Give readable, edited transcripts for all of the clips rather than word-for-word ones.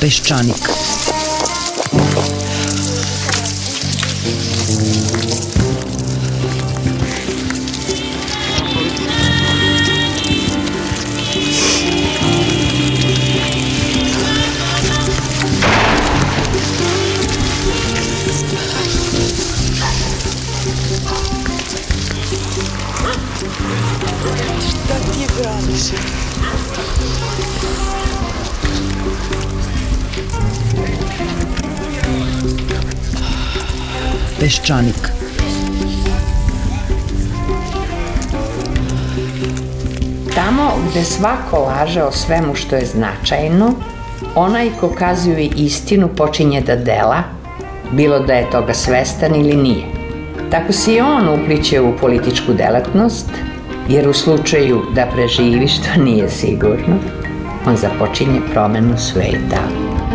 Peščanik. Šta ti braniš? Peščanik. Tamo gde svako laže o svemu što je značajno, onaj ko kazuje istinu počinje da dela, bilo da je toga svestan ili nije. Tako se i on upliće u političku delatnost, jer u slučaju da preživi, što nije sigurno, on započinje promenu sveta.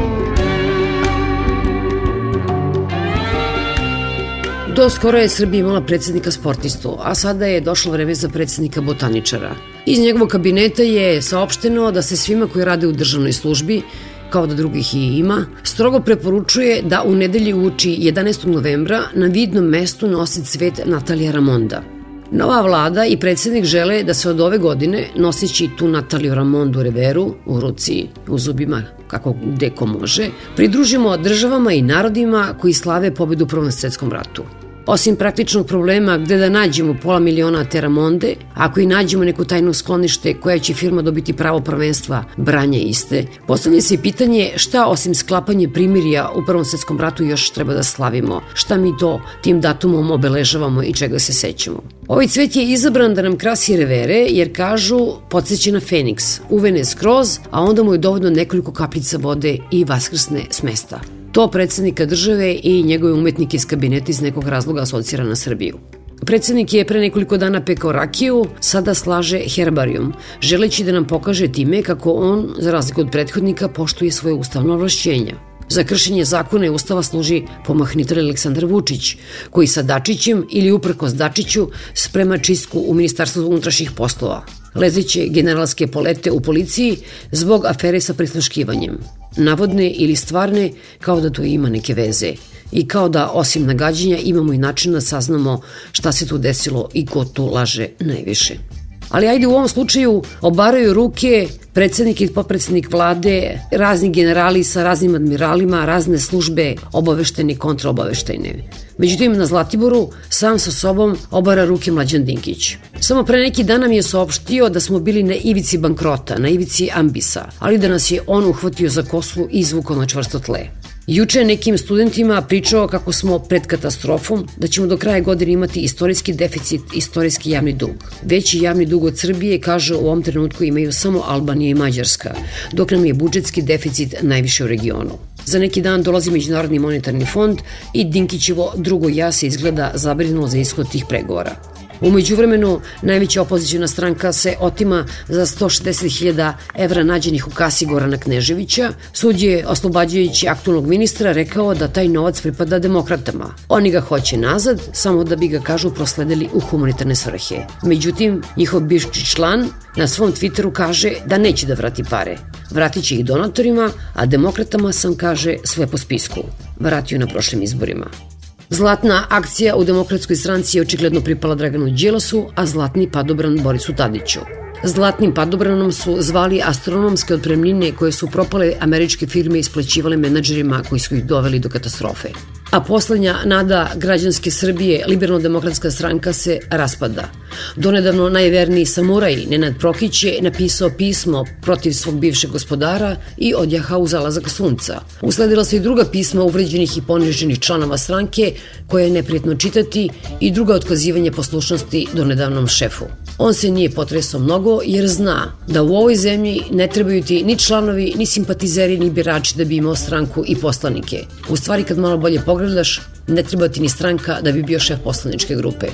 Do skoro je Srbija imala predsjednika sportistu, a sada je došlo vreme za predsjednika botaničara. Iz njegovog kabineta je saopšteno da se svima koji rade u državnoj službi, kao da drugih i ima, strogo preporučuje da u nedelju uoči 11. novembra na vidnom mestu nosi cvet Natalija Ramonda. Nova vlada i predsjednik žele da se od ove godine, noseći tu Nataliju Ramondu reveru u ruci, u zubima, kako gde ko može, pridružimo državama i narodima koji slave pobedu u Prvom svetskom ratu. Osim praktičnog problema gde da nađemo pola miliona te Ramonde, ako i nađemo neko tajno sklonište koja će firma dobiti pravo prvenstva branja iste, postavlja se i pitanje šta osim sklapanja primirja u Prvom svetskom ratu još treba da slavimo, šta mi to tim datumom obeležavamo i čega se sećamo. Ovaj cvet je izabran da nam krasi revere jer kažu podsjeća na Feniks, uvene skroz, a onda mu je dovoljno nekoliko kapljica vode i vaskrsne s mesta. To predsjednika države i njegove umetnike iz kabineta iz nekog razloga asocira na Srbiju. Predsjednik je pre nekoliko dana pekao rakiju, sada slaže herbarijum, želeći da nam pokaže time kako on, za razliku od prethodnika, poštuje svoje ustavno ovlašćenja. Za kršenje zakona i ustava služi pomahnitelj Aleksandar Vučić, koji sa Dačićem ili uprkos Dačiću sprema čistku u Ministarstvu unutrašnjih poslova. Lezeće generalske polete u policiji zbog afere sa prisluškivanjem. Navodne ili stvarne, kao da to ima neke veze. I kao da, osim nagađanja, imamo i način da saznamo šta se tu desilo i ko tu laže najviše. Ali ajde u ovom slučaju obaraju ruke predsjednik i potpredsjednik vlade, razni generali sa raznim admiralima, razne službe obaveštene i kontraobaveštene. Međutim, na Zlatiboru sam sa sobom obara ruke Mlađan Dinkić. Samo pre neki dan nam je saopštio da smo bili na ivici bankrota, na ivici ambisa, ali da nas je on uhvatio za kosu i izvukao na čvrsto tle. Juče nekim studentima pričao kako smo pred katastrofom, da ćemo do kraja godine imati istorijski deficit, istorijski javni dug. Veći javni dug od Srbije, kaže, u ovom trenutku imaju samo Albanija i Mađarska, dok nam je budžetski deficit najviše u regionu. Za neki dan dolazi Međunarodni monetarni fond i Dinkićevo drugo ja se izgleda zabrinulo za ishod tih pregovora. U međuvremenu, najveća opozicijna stranka se otima za 160.000 evra nađenih u kasi Gorana Kneževića. Sud je, oslobađajući aktualnog ministra, rekao da taj novac pripada demokratama. Oni ga hoće nazad, samo da bi ga, kažu, prosledili u humanitarne svrhe. Međutim, njihov bivši član na svom Twitteru kaže da neće da vrati pare. Vratit će ih donatorima, a demokratama sam, kaže, sve po spisku. Vratio na prošlim izborima. Zlatna akcija u Demokratskoj stranci je očigledno pripala Draganu Đilasu, a zlatni padobran Borisu Tadiću. Zlatnim padobranom su zvali astronomske otpremnine koje su propale američke firme isplaćivale menadžerima koji su ih doveli do katastrofe. A poslednja nada građanske Srbije, Liberalno-demokratska stranka, se raspada. Donedavno najverniji samuraj Nenad Prokić je napisao pismo protiv svog bivšeg gospodara i odjahao u zalazak sunca. Usledila se i druga pisma uvređenih i poniženih članova stranke koje je neprijetno čitati i druga otkazivanja poslušnosti donedavnom šefu. On se nije potresao mnogo jer zna da u ovoj zemlji ne trebaju ti ni članovi, ni simpatizeri, ni birači da bi imao stranku i poslanike. U stvari, kad malo bolje pogledaš, ne treba ti ni stranka da bi bio šef poslaničke grupe.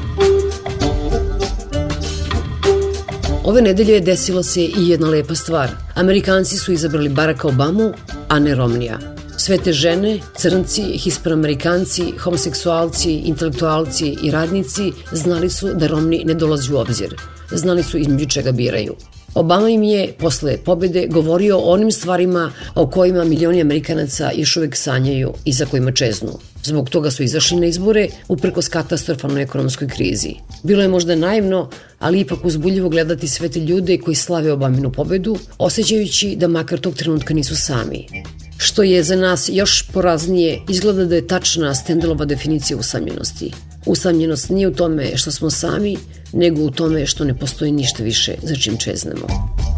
Ove nedelje desila se i jedna lepa stvar. Amerikanci su izabrali Baracka Obamu, a ne Romnija. Sve te žene, crnci, hispanamerikanci, homoseksualci, intelektualci i radnici znali su da Romni ne dolazi u obzir. Znali su između čega biraju. Obama im je posle pobede govorio o onim stvarima o kojima milioni Amerikanaca još uvek sanjaju i za kojima čeznu. Zbog toga su izašli na izbore uprkos katastrofalnoj ekonomskoj krizi. Bilo je možda naivno, ali ipak uzbudljivo gledati sve te ljude koji slave Obaminu pobedu, osjećajući da makar tog trenutka nisu sami. Što je za nas još poraznije, izgleda da je tačna Stendelova definicija usamljenosti. Usamljenost nije u tome što smo sami, nego u tome što ne postoji ništa više za čim čeznemo.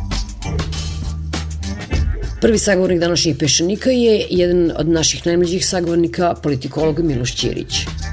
Prvi sagovornik današnjih Peščanika je jedan od naših najmlađih sagovornika, politikolog Miloš Ćirić.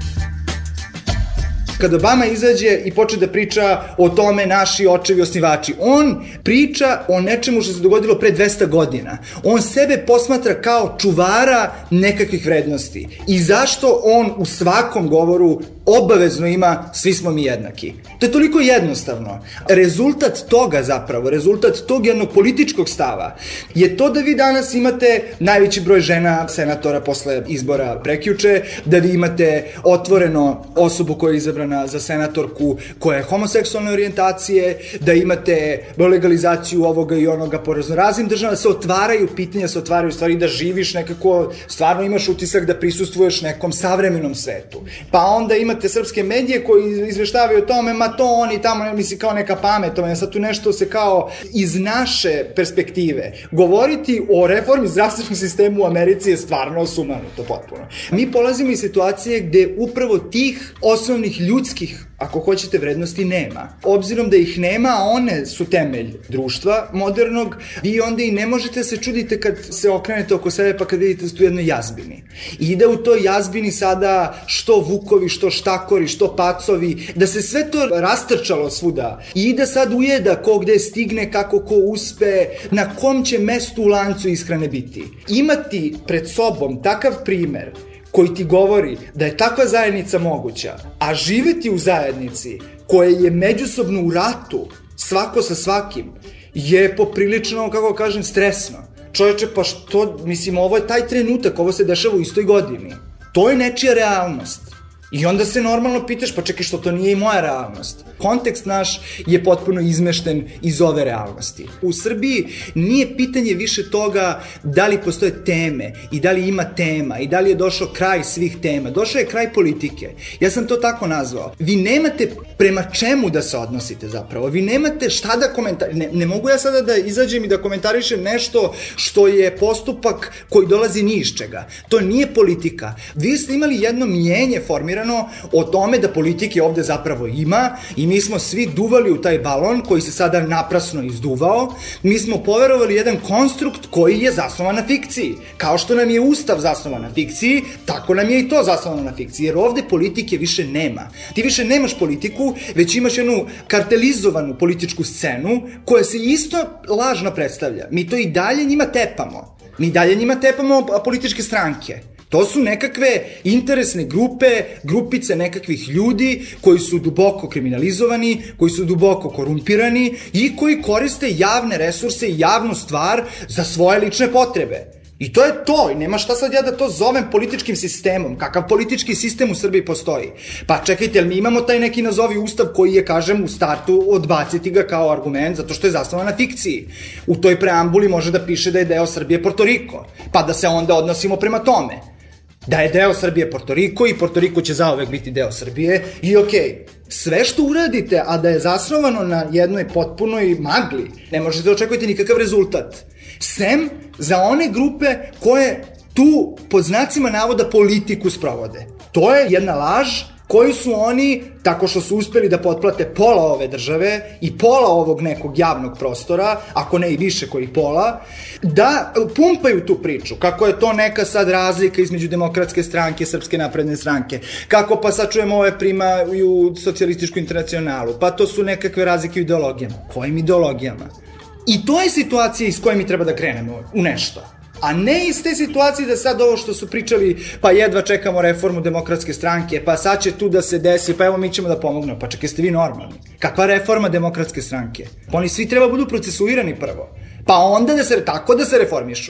Kad Obama izađe i počne da priča o tome naši očevi osnivači, on priča o nečemu što se dogodilo pre 200 godina. On sebe posmatra kao čuvara nekakvih vrednosti. I zašto on u svakom govoru obavezno ima svi smo mi jednaki. To je toliko jednostavno. Rezultat toga zapravo, rezultat tog jednog političkog stava je to da vi danas imate najveći broj žena senatora posle izbora prekjuče, da vi imate otvoreno osobu koja je izabrana za senatorku koja je homoseksualne orijentacije, da imate legalizaciju ovoga i onoga po raznoraznim državama, da se otvaraju pitanja, se otvaraju stvari, da živiš nekako, stvarno imaš utisak da prisustvuješ nekom savremenom svetu. Pa onda imate srpske medije koji izveštavaju o tome, ma to oni tamo, misli kao neka pametovanja, sad tu nešto se kao iz naše perspektive. Govoriti o reformi zdravstvenog sistema u Americi je stvarno sumanuto potpuno. Mi polazimo iz situacije gde upravo tih osnovnih ljudskih, ako hoćete, vrednosti nema. Obzirom da ih nema, a one su temelj društva modernog, vi onda i ne možete se čudite kad se okrenete oko sebe pa kad vidite da ste u jednoj jazbini. I da u toj jazbini sada što vukovi, što štakori, što pacovi, da se sve to rastrčalo svuda i da sad ujeda ko gde stigne, kako ko uspe, na kom će mestu u lancu ishrane biti. Imati pred sobom takav primer koji ti govori da je takva zajednica moguća, a živeti u zajednici koja je međusobno u ratu, svako sa svakim, je poprilično, kako kažem, stresno. Čoveče, pa što, mislim, ovo je taj trenutak, ovo se dešava u istoj godini. To je nečija realnost. I onda se normalno pitaš, pa čekaj, što to nije i moja realnost. Kontekst naš je potpuno izmešten iz ove realnosti. U Srbiji nije pitanje više toga da li postoje teme i da li ima tema i da li je došao kraj svih tema. Došao je kraj politike. Ja sam to tako nazvao. Vi nemate prema čemu da se odnosite zapravo. Vi nemate šta da komentarišete. Ne mogu ja sada da izađem i da komentarišem nešto što je postupak koji dolazi ni iz čega. To nije politika. Vi ste imali jedno mnjenje formirano o tome da politike ovde zapravo ima i mi smo svi duvali u taj balon koji se sada naprasno izduvao. Mi smo poverovali jedan konstrukt koji je zasnovan na fikciji. Kao što nam je Ustav zasnovan na fikciji, tako nam je i to zasnovano na fikciji, jer ovde politike više nema. Ti više nemaš politiku, već imaš jednu kartelizovanu političku scenu koja se isto lažno predstavlja. Mi to i dalje njima tepamo. Mi dalje njima tepamo političke stranke. To su nekakve interesne grupe, grupice nekakvih ljudi koji su duboko kriminalizovani, koji su duboko korumpirani i koji koriste javne resurse i javnu stvar za svoje lične potrebe. I to je to, i nema šta sad ja da to zovem političkim sistemom. Kakav politički sistem u Srbiji postoji? Pa čekajte, mi imamo taj neki nazovi ustav koji je, kažem, u startu odbaciti ga kao argument zato što je zasnovan na fikciji. U toj preambuli može da piše da je deo Srbije Porto Riko, pa da se onda odnosimo prema tome. Da je deo Srbije Porto Riko i Porto Riko će zauvek biti deo Srbije i okej. Sve što uradite, a da je zasnovano na jednoj potpunoj magli, ne možete da očekujete nikakav rezultat. Sem za one grupe koje tu, pod znacima navoda, politiku sprovode. To je jedna laž koju su oni, tako što su uspeli da potplate pola ove države i pola ovog nekog javnog prostora, ako ne i više kojih pola, da pumpaju tu priču, kako je to neka sad razlika između Demokratske stranke, Srpske napredne stranke, kako pa sad čujemo ove primaju socijalističku internacionalu, pa to su nekakve razlike u ideologijama. Kojim ideologijama? I to je situacija iz koje mi treba da krenemo u nešto. A ne iz te situacije da sad ovo što su pričali, pa jedva čekamo reformu Demokratske stranke, pa sad će tu da se desi, pa evo mi ćemo da pomognemo. Pa čekaj, ste vi normalni? Kakva reforma Demokratske stranke? Pa oni svi treba budu procesuirani prvo. Pa onda da se reformišu.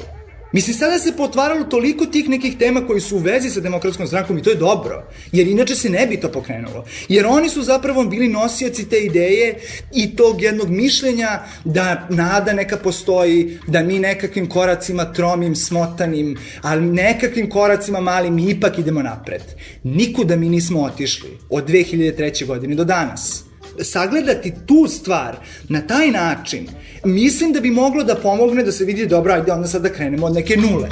Mislim, sada se potvaralo toliko tih nekih tema koji su u vezi sa Demokratskom strankom i to je dobro, jer inače se ne bi to pokrenulo. Jer oni su zapravo bili nosioci te ideje i tog jednog mišljenja da nada neka postoji, da mi nekakvim koracima tromim, smotanim, ali nekakvim koracima malim ipak idemo napred. Nikuda mi nismo otišli od 2003. godine do danas. Sagledati tu stvar na taj način, mislim da bi moglo da pomogne da se vidi dobro, ajde onda sad da krenemo od neke nule.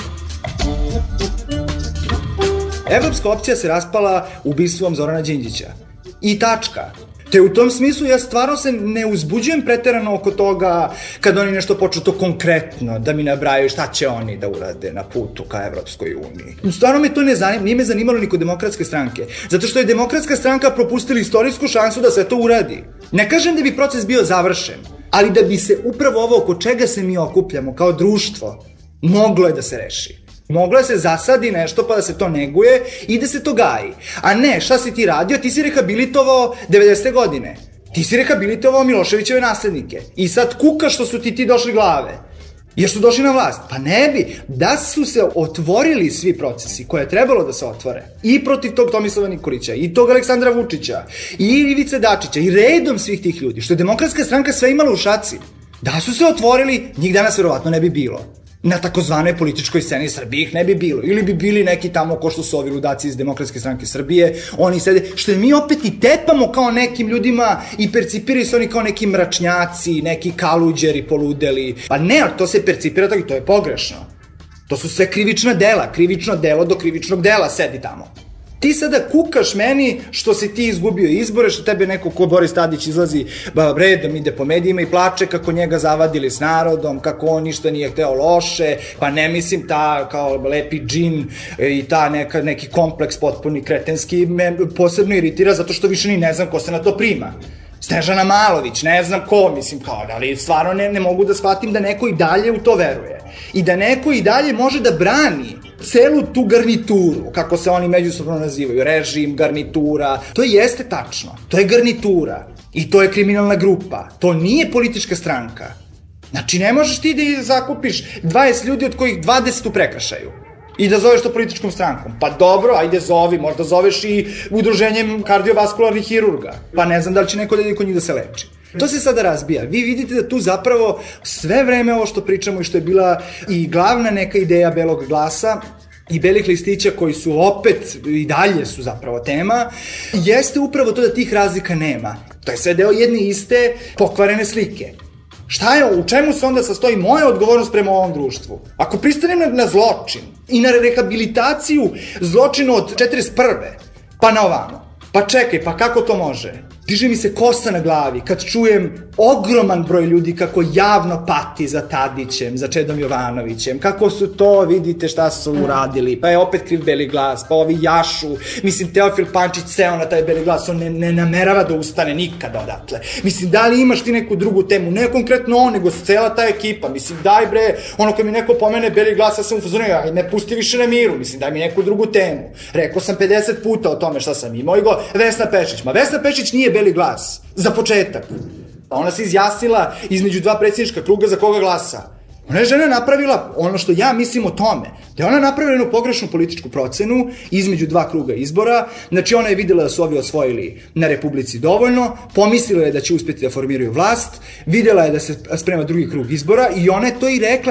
Evropska opcija se raspala ubistvom Zorana Đinđića. I tačka. Te u tom smislu ja stvarno se ne uzbuđujem preterano oko toga kad oni nešto počnu to konkretno da mi nabrajaju šta će oni da urade na putu ka Evropskoj uniji. Stvarno me to ne zanima, nije me zanimalo ni kod Demokratske stranke, zato što je Demokratska stranka propustila istorijsku šansu da sve to uradi. Ne kažem da bi proces bio završen, ali da bi se upravo ovo oko čega se mi okupljamo kao društvo moglo je da se reši. Moglo je se zasadi nešto pa da se to neguje i da se to gaji. A ne, šta si ti radio? Ti si rehabilitovao 90. godine. Ti si rehabilitovao Miloševićeve naslednike. I sad kuka što su ti došli glave. Jer su došli na vlast. Pa ne bi. Da su se otvorili svi procesi koje je trebalo da se otvore. I protiv tog Tomislava Nikolića, i tog Aleksandra Vučića, i Ivice Dačića, i redom svih tih ljudi. Što je Demokratska stranka sve imala u šaci. Da su se otvorili, njih danas verovatno ne bi bilo. Na takozvanoj političkoj sceni Srbije ih ne bi bilo. Ili bi bili neki tamo ko što su ovi ludaci iz Demokratske stranke Srbije, oni sede, što mi opet i tepamo kao nekim ljudima i percipiraju se oni kao neki mračnjaci, neki kaluđeri, poludeli. Pa ne, ali to se percipira tako i to je pogrešno. To su sve krivična dela, krivično delo do krivičnog dela sedi tamo. Ti sada kukaš meni što si ti izgubio izbore, što tebe neko ko Boris Tadić izlazi redom, ide po medijima i plače kako njega zavadili s narodom, kako on ništa nije hteo loše, pa ne mislim ta kao lepi džin i ta neki kompleks potpuni kretenski me posebno iritira zato što više ni ne znam ko se na to prima. Snežana Malović, ne znam ko, mislim kao, ali stvarno ne mogu da shvatim da neko i dalje u to veruje. I da neko i dalje može da brani celu tu garnituru, kako se oni međusobno nazivaju, režim, garnitura, to jeste tačno, to je garnitura i to je kriminalna grupa, to nije politička stranka. Znači ne možeš ti da zakupiš 20 ljudi od kojih 20 u prekršaju i da zoveš to političkom strankom. Pa dobro, ajde zovi, možda zoveš i udruženjem kardiovaskularnih hirurga, pa ne znam da li će neko da ide kod njih da se leči. To se sada razbija. Vi vidite da tu zapravo sve vreme ovo što pričamo i što je bila i glavna neka ideja Belog glasa i belih listića koji su opet i dalje su zapravo tema, jeste upravo to da tih razlika nema. To je sve deo jedne iste pokvarene slike. Šta je, u čemu se onda sastoji moja odgovornost prema ovom društvu? Ako pristanem na zločin i na rehabilitaciju zločina od 41. pa na ovamo, pa čekaj, pa kako to može? Diže mi se kosa na glavi kad čujem ogroman broj ljudi kako javno pati za Tadićem, za Čedom Jovanovićem, kako su to, vidite šta su uradili, pa je opet kriv Beli glas, pa ovi jašu, mislim Teofil Pančić seo na taj Beli glas, on ne namerava da ustane nikada odatle. Mislim, da li imaš ti neku drugu temu, ne konkretno on, nego cela ta ekipa, mislim, daj bre, ono kad mi neko pomene Beli glas, ja sam u fazonu, aj ne pusti više na miru, mislim, daj mi neku drugu temu. Rekao sam 50 puta o tome šta sam imao i Vesna Pešić, ma Vesna Pešić nije Beli glas, za početak. Ona se izjasnila između dva predsjednička kruga za koga glasa. Ona je žena napravila ono što ja mislim o tome, da je ona napravila jednu pogrešnu političku procenu između dva kruga izbora, znači ona je videla da su ovi osvojili na Republici dovoljno, pomislila je da će uspjeti da formiraju vlast, videla je da se sprema drugi krug izbora i ona je to i rekla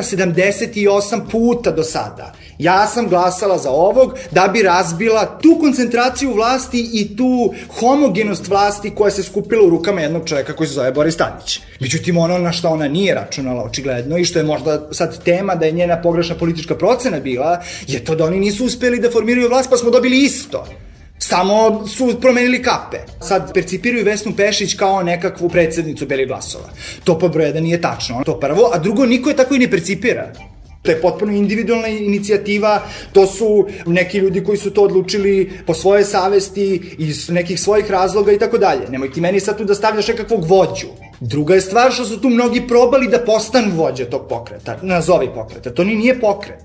78 puta do sada. Ja sam glasala za ovog da bi razbila tu koncentraciju vlasti i tu homogenost vlasti koja se skupila u rukama jednog čovjeka koji se zove Boris Tadić. Međutim, ono na što ona nije računala očigledno i što je možda sad tema da je njena pogrešna politička procena bila, je to da oni nisu uspeli da formiraju vlast pa smo dobili isto. Samo su promenili kape. Sad percipiraju Vesnu Pešić kao nekakvu predsednicu Belih glasova. To po broju 1 nije tačno. To prvo, a drugo, niko je tako i ne percipira. To je potpuno individualna inicijativa, to su neki ljudi koji su to odlučili po svoje savesti, iz nekih svojih razloga i tako dalje. Nemoj ti meni sad tu da stavljaš nekakvog vođu. Druga je stvar što su tu mnogi probali da postanu vođe tog pokreta, nazovi pokreta. To nije pokret.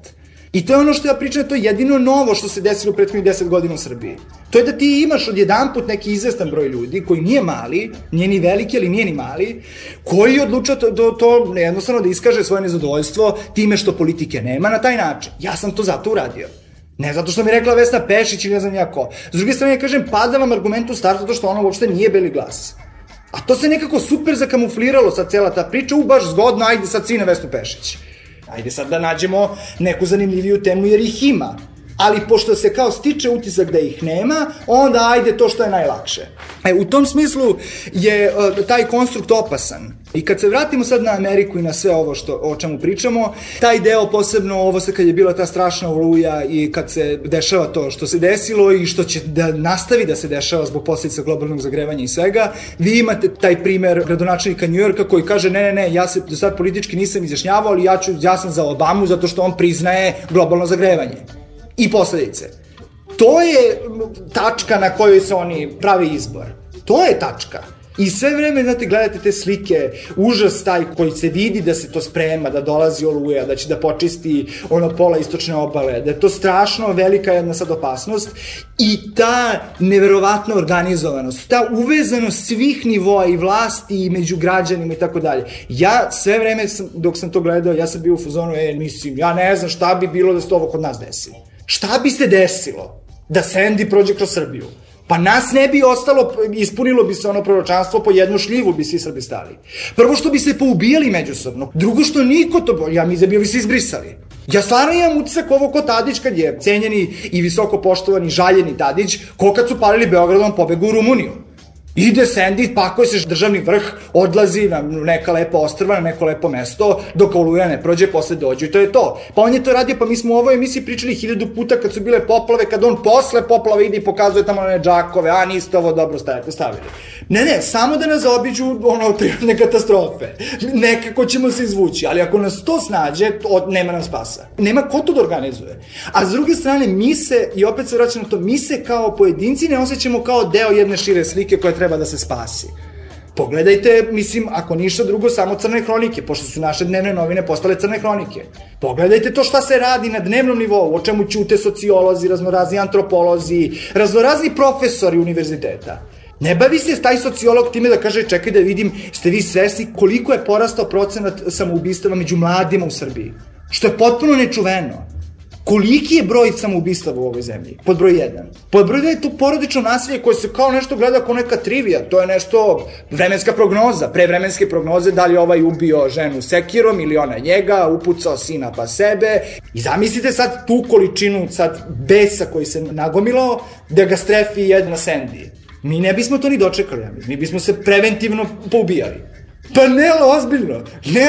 I to je ono što ja pričam, to je jedino novo što se desilo u prethodnih 10 godina u Srbiji. To je da ti imaš odjedanput neki izvestan broj ljudi, koji nije mali, nije ni veliki, ali nije ni mali, koji odluča to jednostavno da iskaže svoje nezadovoljstvo time što politike nema na taj način. Ja sam to zato uradio. Ne zato što mi rekla Vesna Pešić ili ne znam ja ko. S druge strane, ja kažem, pada vam argument u startu zato što ono uopšte nije Beli glas. A to se nekako super zakamufliralo sad cela ta priča, baš zgodno, ajde sad svi na Vesnu Pešić. Ajde sad da nađemo neku zanimljiviju temu jer ih ima. Ali pošto se kao stiče utisak da ih nema, onda ajde to što je najlakše. U tom smislu je taj konstrukt opasan. I kad se vratimo sad na Ameriku i na sve ovo o čemu pričamo, taj deo posebno ovo sad kad je bila ta strašna oluja i kad se dešava to što se desilo i što će da nastavi da se dešava zbog posljedica globalnog zagrevanja i svega, vi imate taj primer gradonačelnika Njujorka koji kaže ne, ja se do sad politički nisam izjašnjavao, ali ja sam za Obamu zato što on priznaje globalno zagrevanje i posledice. To je tačka na kojoj se oni pravi izbor. To je tačka. I sve vreme, znate, gledate te slike, užas taj koji se vidi da se to sprema, da dolazi oluja, da će da počisti ono pola istočne obale, da je to strašno velika jedna sad opasnost i ta neverovatna organizovanost, ta uvezanost svih nivoa i vlasti i među građanima i tako dalje. Ja sve vreme, dok sam to gledao, ja sam bio u fazonu, mislim, ja ne znam šta bi bilo da se to ovo kod nas desi. Šta bi se desilo da Sandy prođe kroz Srbiju? Pa nas ne bi ostalo, ispunilo bi se ono proročanstvo, po jednu šljivu bi svi Srbi stali. Prvo što bi se poubijali međusobno, drugo što niko to, ja mi bi se izbrisali. Ja stvarno imam utisak ovo ko Tadić kad je cenjeni i visoko poštovani, žaljeni Tadić, ko kad su palili Beogradom pobegu u Rumuniju. Ide Sandy, pakuje se državni vrh, odlazi na neka lepa ostrva, na neko lepo mesto, dok oluja ne prođe, posle dođu i to je to. Pa on je to radio, pa mi smo u ovoj emisiji pričali 1000 puta kad su bile poplave, kad on posle poplave ide i pokazuje tamo one džakove, a niste ovo dobro stavili. Ne, samo da nas zaobiđu prirodne katastrofe. Nekako ćemo se izvući, ali ako nas to snađe, nema nam spasa. Nema ko to da organizuje. A s druge strane, mi se, i opet se vraćam na to, mi se kao pojedinci ne osjećamo kao deo jedne šire slike koja treba da se spasi. Pogledajte, mislim, ako ništa drugo, samo crne hronike, pošto su naše dnevne novine postale crne hronike. Pogledajte to šta se radi na dnevnom nivou, o čemu ćute sociolozi, raznorazni antropolozi, raznorazni profesori univerziteta. Ne bavi se taj sociolog time da kaže, čekaj da vidim, ste vi svesni koliko je porastao procenat samoubistava među mladima u Srbiji, što je potpuno nečuveno. Koliki je broj samoubistava u ovoj zemlji? Pod broj 1. Pod broj 2 je to porodično nasilje koje se kao nešto gleda kao neka trivija. To je nešto vremenska prognoza, prevremenske prognoze, da li ovaj ubio ženu sekirom ili ona njega, upucao sina pa sebe. I zamislite sad tu količinu sad besa koji se nagomilao da ga strefi jedna Sandy. Mi ne bismo to ni dočekali, mi bismo se preventivno poubijali. Pa ne, ozbiljno.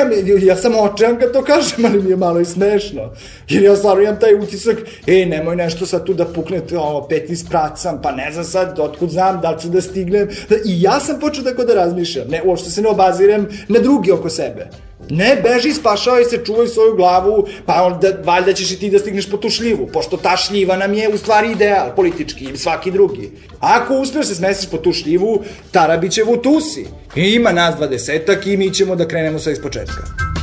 Ja sam očajan kad to kažem, ali mi je malo i smešno. Jer ja stvarno imam taj utisak, nemoj nešto sad tu da puknete, 15 pracam, pa ne znam sad, otkud znam, da li ću da stignem. I ja sam počeo tako da razmišljam. Uopšte se ne obazirem na drugi oko sebe. Ne, beži, spašavaj se, čuvaj svoju glavu, pa onda valjda ćeš i ti da stigneš po tu šljivu, pošto ta šljiva nam je u stvari ideal, politički i svaki drugi. Ako uspeš se smestiš po tu šljivu, Tarabićevu tu si. I ima nas 20-ak i mi ćemo da krenemo sve iz početka.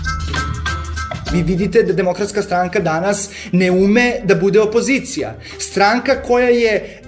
Vi vidite da Demokratska stranka danas ne ume da bude opozicija. Stranka koja je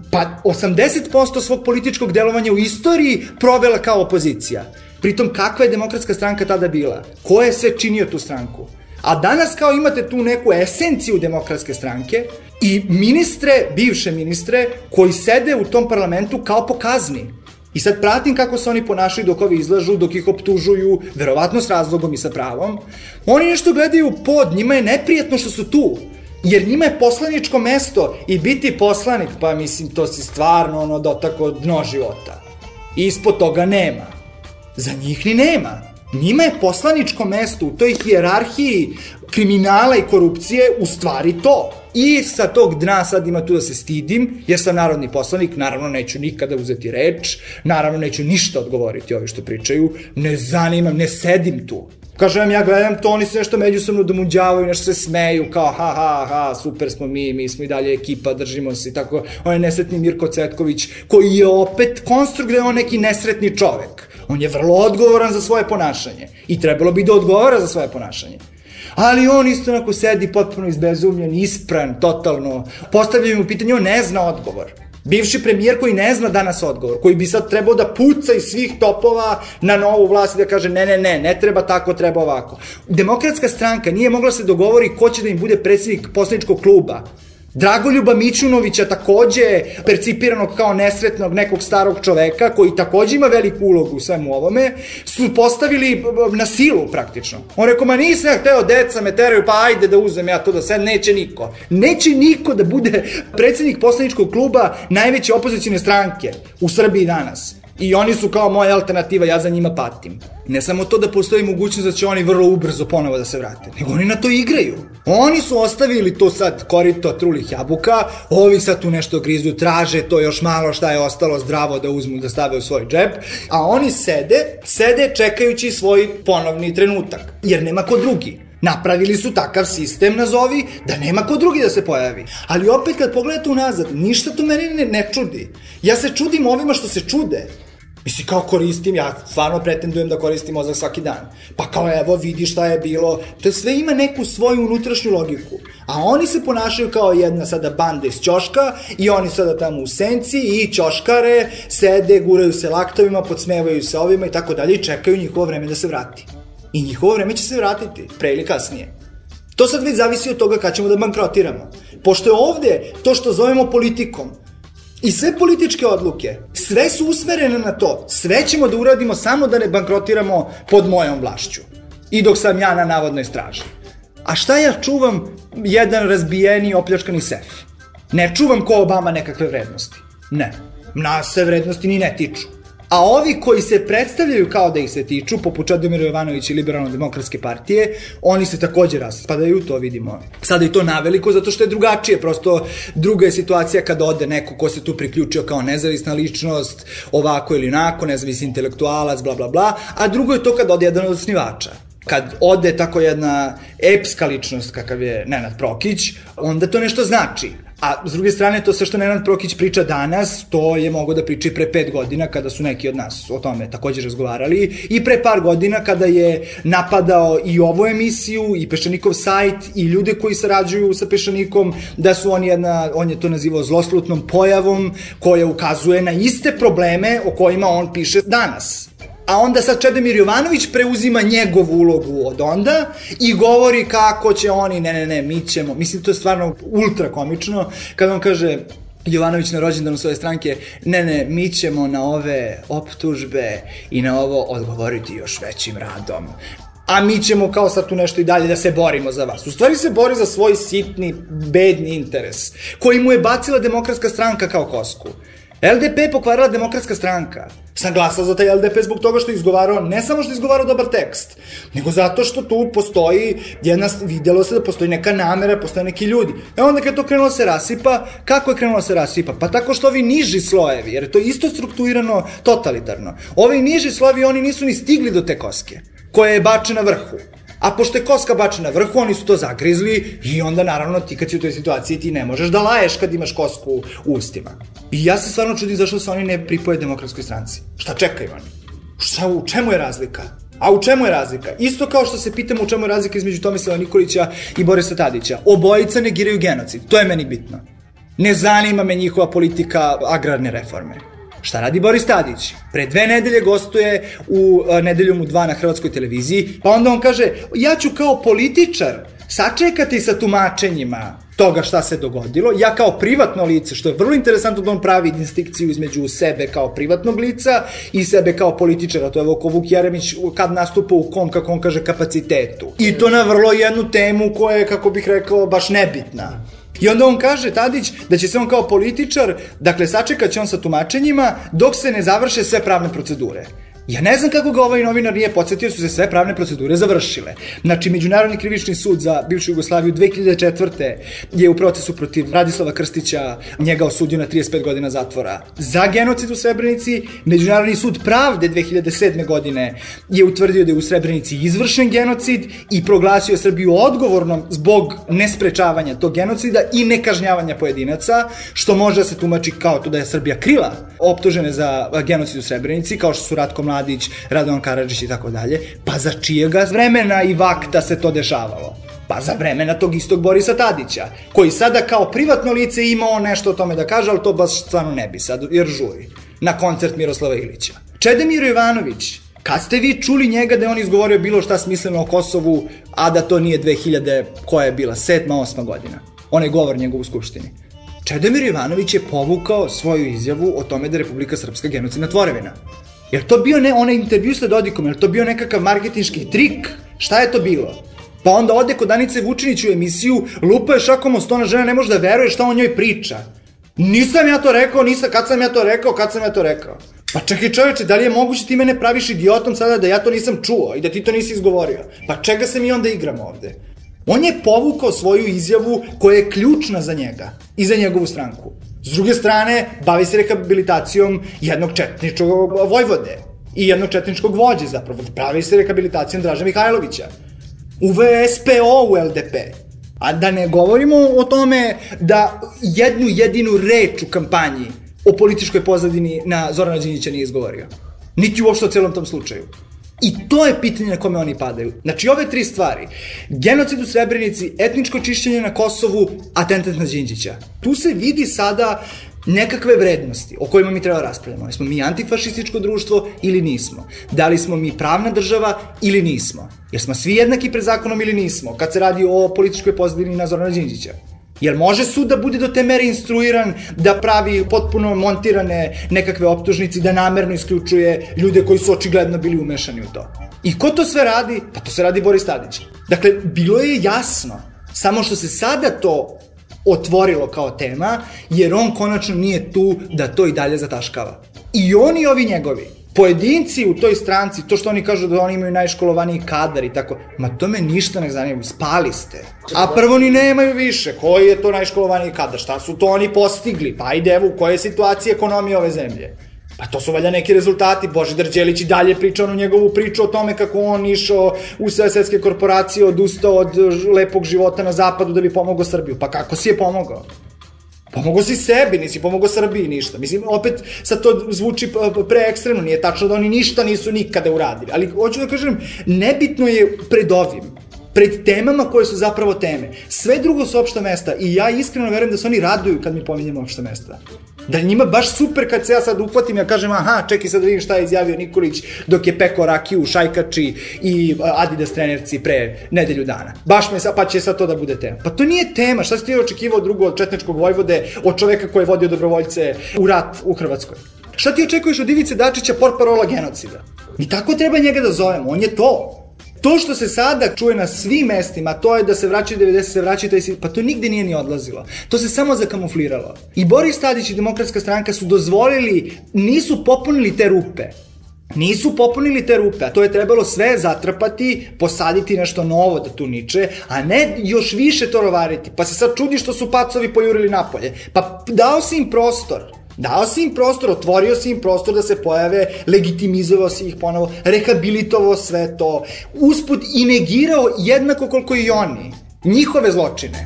80% svog političkog delovanja u istoriji provela kao opozicija. Pritom, kakva je Demokratska stranka tada bila? Ko je sve činio tu stranku? A danas kao imate tu neku esenciju Demokratske stranke i ministre, bivše ministre, koji sede u tom parlamentu kao po kazni. I sad pratim kako se oni ponašaju dok ovi izlažu, dok ih optužuju, verovatno s razlogom i sa pravom. Oni nešto gledaju pod, njima je neprijetno što su tu. Jer njima je poslaničko mesto i biti poslanik, pa mislim, to si stvarno dotako dno života. Ispod toga nema. Za njih ni nema. Njima je poslaničko mesto u toj hijerarhiji kriminala i korupcije u stvari to. I sa tog dna sad ima tu da se stidim, jer sam narodni poslanik, naravno neću nikada uzeti reč, naravno neću ništa odgovoriti ovi što pričaju, ne zanimam, ne sedim tu. Kažem, ja gledam to, oni se nešto međusobno domunđavaju, nešto se smeju, kao ha, super smo mi smo i dalje ekipa, držimo se i tako. On je nesretni Mirko Cvetković, koji je opet konstrukt da je on neki nesretni čovek. On je vrlo odgovoran za svoje ponašanje i trebalo bi da odgovara za svoje ponašanje. Ali on isto onako sedi potpuno izbezumljen, ispran, totalno. Postavljaju mu pitanje, on ne zna odgovor. Bivši premijer koji ne zna danas odgovor, koji bi sad trebao da puca iz svih topova na novu vlast i da kaže ne treba tako, treba ovako. Demokratska stranka nije mogla se dogovori ko će da im bude predsjednik poslaničkog kluba. Dragoljuba Mićunovića, takođe percipiranog kao nesretnog nekog starog čoveka, koji takođe ima veliku ulogu u svemu ovome, su postavili na silu praktično. On rekao, ma nisam ja hteo, deca me teraju, pa ajde da uzem ja to da sad, neće niko. Neće niko da bude predsjednik poslaničkog kluba najveće opozicijne stranke u Srbiji danas. I oni su kao moja alternativa, ja za njima patim. Ne samo to da postoji mogućnost da će oni vrlo ubrzo ponovo da se vrate, nego oni na to igraju. Oni su ostavili to sad korito trulih jabuka, ovi sad tu nešto grizu, traže to još malo šta je ostalo zdravo da uzmu, da stave u svoj džep, a oni sede čekajući svoj ponovni trenutak, jer nema ko drugi. Napravili su takav sistem, nazovi, da nema ko drugi da se pojavi. Ali opet kad pogledate unazad, ništa to meni ne čudi. Ja se čudim ovima što se čude. Mislim, kao koristim, ja stvarno pretendujem da koristim mozak svaki dan. Pa kao evo, vidi šta je bilo. To sve ima neku svoju unutrašnju logiku. A oni se ponašaju kao jedna sada banda iz ćoška i oni sada tamo u senci i ćoškare sede, guraju se laktovima, podsmevaju se ovima i tako dalje i čekaju njihovo vreme da se vrati. I njihovo vreme će se vratiti, pre ili kasnije. To sad već zavisi od toga kad ćemo da bankrotiramo. Pošto je ovde to što zovemo politikom i sve političke odluke, sve su usmerene na to. Sve ćemo da uradimo samo da ne bankrotiramo pod mojom vlašću. I dok sam ja na navodnoj straži. A šta ja čuvam? Jedan razbijeni, opljačkani sef. Ne čuvam ko Obama nekakve vrednosti. Ne. Nas se vrednosti ni ne tiču. A ovi koji se predstavljaju kao da ih se tiču, poput Čedomira Jovanovića i Liberalno-demokratske partije, oni se takođe raspadaju, to vidimo sada i to naveliko, zato što je drugačije, prosto druga je situacija kada ode neko ko se tu priključio kao nezavisna ličnost, ovako ili onako, nezavisni intelektualac, bla bla bla, a drugo je to kada ode jedan od osnivača. Kad ode tako jedna epska ličnost kakav je Nenad Prokić, onda to nešto znači. A s druge strane, to sve što Nenad Prokić priča danas, to je mogo da priča i pre 5 godina kada su neki od nas o tome takođe razgovarali i pre par godina kada je napadao i ovu emisiju i Peščanikov sajt i ljude koji sarađuju sa Peščanikom, da su oni on je to nazivao zloslutnom pojavom koja ukazuje na iste probleme o kojima on piše danas. A onda sad Čedomir Jovanović preuzima njegovu ulogu od onda i govori kako će oni, ne, mi ćemo. Mislim, to je stvarno ultra komično kada on kaže, Jovanović na rođendanu svoje stranke, ne, mi ćemo na ove optužbe i na ovo odgovoriti još većim radom. A mi ćemo kao sad tu nešto i dalje da se borimo za vas. U stvari se bori za svoj sitni, bedni interes, koji mu je bacila Demokratska stranka kao kosku. LDP je pokvarila Demokratska stranka. Sam glasao za taj LDP zbog toga što je izgovarao, ne samo što je izgovarao dobar tekst, nego zato što tu postoji vidjelo se da postoji neka namera, postoje neki ljudi. E onda kad to krenulo se rasipa, kako je krenulo se rasipa? Pa tako što ovi niži slojevi, jer je to isto strukturirano totalitarno. Ovi niži slojevi, oni nisu ni stigli do te koske, koja je bačena vrhu. A pošto je koska bačena vrhu, oni su to zagrizli i onda naravno ti kad si u toj situaciji ti ne možeš da laješ kad imaš kosku u ustima. I ja se stvarno čudim zašto se oni ne pripoje Demokratskoj stranci. Šta čekaju oni? U čemu je razlika? A u čemu je razlika? Isto kao što se pitamo u čemu je razlika između Tomislava Nikolića i Borisa Tadića. Obojica negiraju genocid. To je meni bitno. Ne zanima me njihova politika agrarne reforme. Šta radi Boris Tadić? Pre 2 nedelje gostuje u Nedeljom u 2 na Hrvatskoj televiziji, pa onda on kaže, ja ću kao političar sačekati sa tumačenjima toga šta se dogodilo, ja kao privatno lice, što je vrlo interesantno da on pravi distinkciju između sebe kao privatnog lica i sebe kao političara, to je ovo ko Vuk Jeremić kad nastupa u kom, kako on kaže, kapacitetu. I to na vrlo jednu temu koja je, kako bih rekao, baš nebitna. I onda on kaže, Tadić, da će se on kao političar, dakle, sačekat će on sa tumačenjima dok se ne završe sve pravne procedure. Ja ne znam kako ga ovaj novinar nije podsjetio, su se sve pravne procedure završile. Znači, Međunarodni krivični sud za bivšu Jugoslaviju 2004. je u procesu protiv Radislava Krstića njega osudio na 35 godina zatvora za genocid u Srebrenici. Međunarodni sud pravde 2007. godine je utvrdio da je u Srebrenici izvršen genocid i proglasio Srbiju odgovornom zbog nesprečavanja tog genocida i nekažnjavanja pojedinaca, što može da se tumači kao to da je Srbija krila optužene za genocid u Srebrenici, kao što su Ratko Mladić, Radovan Karadžić i tako dalje, pa za čijega vremena i vakta se to dešavalo? Pa za vremena tog istog Borisa Tadića, koji sada kao privatno lice imao nešto o tome da kaže, ali to baš stvarno ne bi sad, jer žuri, na koncert Miroslava Ilića. Čedomir Jovanović, kad ste vi čuli njega da je on izgovorio bilo šta smisleno o Kosovu, a da to nije 2000, koja je bila, 7. 8. godina, onaj govor njegov u Skupštini? Čedomir Jovanović je povukao svoju izjavu o tome da je Republika Srpska genocidna tvorevina. Je to bio onaj intervju sa Dodikom, je to bio nekakav marketinški trik? Šta je to bilo? Pa onda ode kod Danice Vučinić u emisiju, lupa je šakom o sto, na žena ne može da veruje šta o njoj priča. Nisam ja to rekao, kad sam ja to rekao. Pa čekaj čoveče, da li je moguće ti mene praviš idiotom sada da ja to nisam čuo i da ti to nisi izgovorio? Pa čega se mi onda igramo ovde? On je povukao svoju izjavu koja je ključna za njega i za njegovu stranku. S druge strane, bavi se rehabilitacijom jednog četničkog vojvode i jednog četničkog vođe zapravo. Bavi se rehabilitacijom Draže Mihajlovića. Uveo SPO u LDP. A da ne govorimo o tome da jednu jedinu reč u kampanji o političkoj pozadini na Zorana Đinđića nije izgovorio. Niti uopšte o celom tom slučaju. I to je pitanje na kome oni padaju. Znači, ove 3 stvari, genocid u Srebrenici, etničko čišćenje na Kosovu, atentat na Đinđića. Tu se vidi sada nekakve vrednosti o kojima mi treba raspravljamo. Jesmo mi antifašističko društvo ili nismo? Da li smo mi pravna država ili nismo? Jer smo svi jednaki pred zakonom ili nismo? Kad se radi o političkoj pozadini na Zorana Đinđića. Jer može sud da bude do te mere instruiran da pravi potpuno montirane nekakve optužnice, da namerno isključuje ljude koji su očigledno bili umešani u to. I ko to sve radi? Pa to sve radi Boris Tadić. Dakle, bilo je jasno, samo što se sada to otvorilo kao tema, jer on konačno nije tu da to i dalje zataškava. I oni i ovi njegovi, pojedinci u toj stranci, to što oni kažu da oni imaju najškolovaniji kadar i tako, ma to me ništa ne zanima, spali ste. A prvo ni nemaju više, koji je to najškolovaniji kadar, šta su to oni postigli, pa ajde evo, u kojoj je situacija ekonomije ove zemlje. Pa to su valjda neki rezultati. Božidar Đelić i dalje priča onu njegovu priču o tome kako on išao u sve svetske korporacije, odustao od lepog života na zapadu da bi pomogao Srbiju. Pa kako si je pomogao? Pomogao si sebi, nisi pomogao Srbiji ništa. Mislim, opet sad to zvuči preekstremno, nije tačno da oni ništa nisu nikada uradili. Ali hoću da kažem, nebitno je pred ovim, pred temama koje su zapravo teme. Sve drugo su opšta mesta i ja iskreno verujem da se oni raduju kad mi pominjemo opšta mesta. Da njima baš super kad se ja sad uhvatim, ja kažem, aha, čekaj sad da vidim šta je izjavio Nikolić dok je pekao rakiju u Šajkači i Adidas trenerci pre nedelju dana. Baš me sad, pa će sad to da bude tema. Pa to nije tema, šta si ti očekivao drugo od četničkog vojvode, od čoveka koji je vodio dobrovoljce u rat u Hrvatskoj? Šta ti očekuješ od Ivice Dačića, portparola genocida? I tako treba njega da zovemo, on je to. To što se sada čuje na svim mestima, to je da se vraćaju 90, se vraćaju, pa to nigde nije ni odlazilo. To se samo zakamufliralo. I Boris Tadić i Demokratska stranka su dozvolili, nisu popunili te rupe. Nisu popunili te rupe, a to je trebalo sve zatrpati, posaditi nešto novo da tu niče, a ne još više to rovariti. Pa se sad čudi što su pacovi pojurili napolje. Pa dao si im prostor. Dao si im prostor, otvorio si im prostor da se pojave, legitimizovao si ih ponovo, rehabilitovao sve to, usput i negirao jednako koliko i oni, njihove zločine.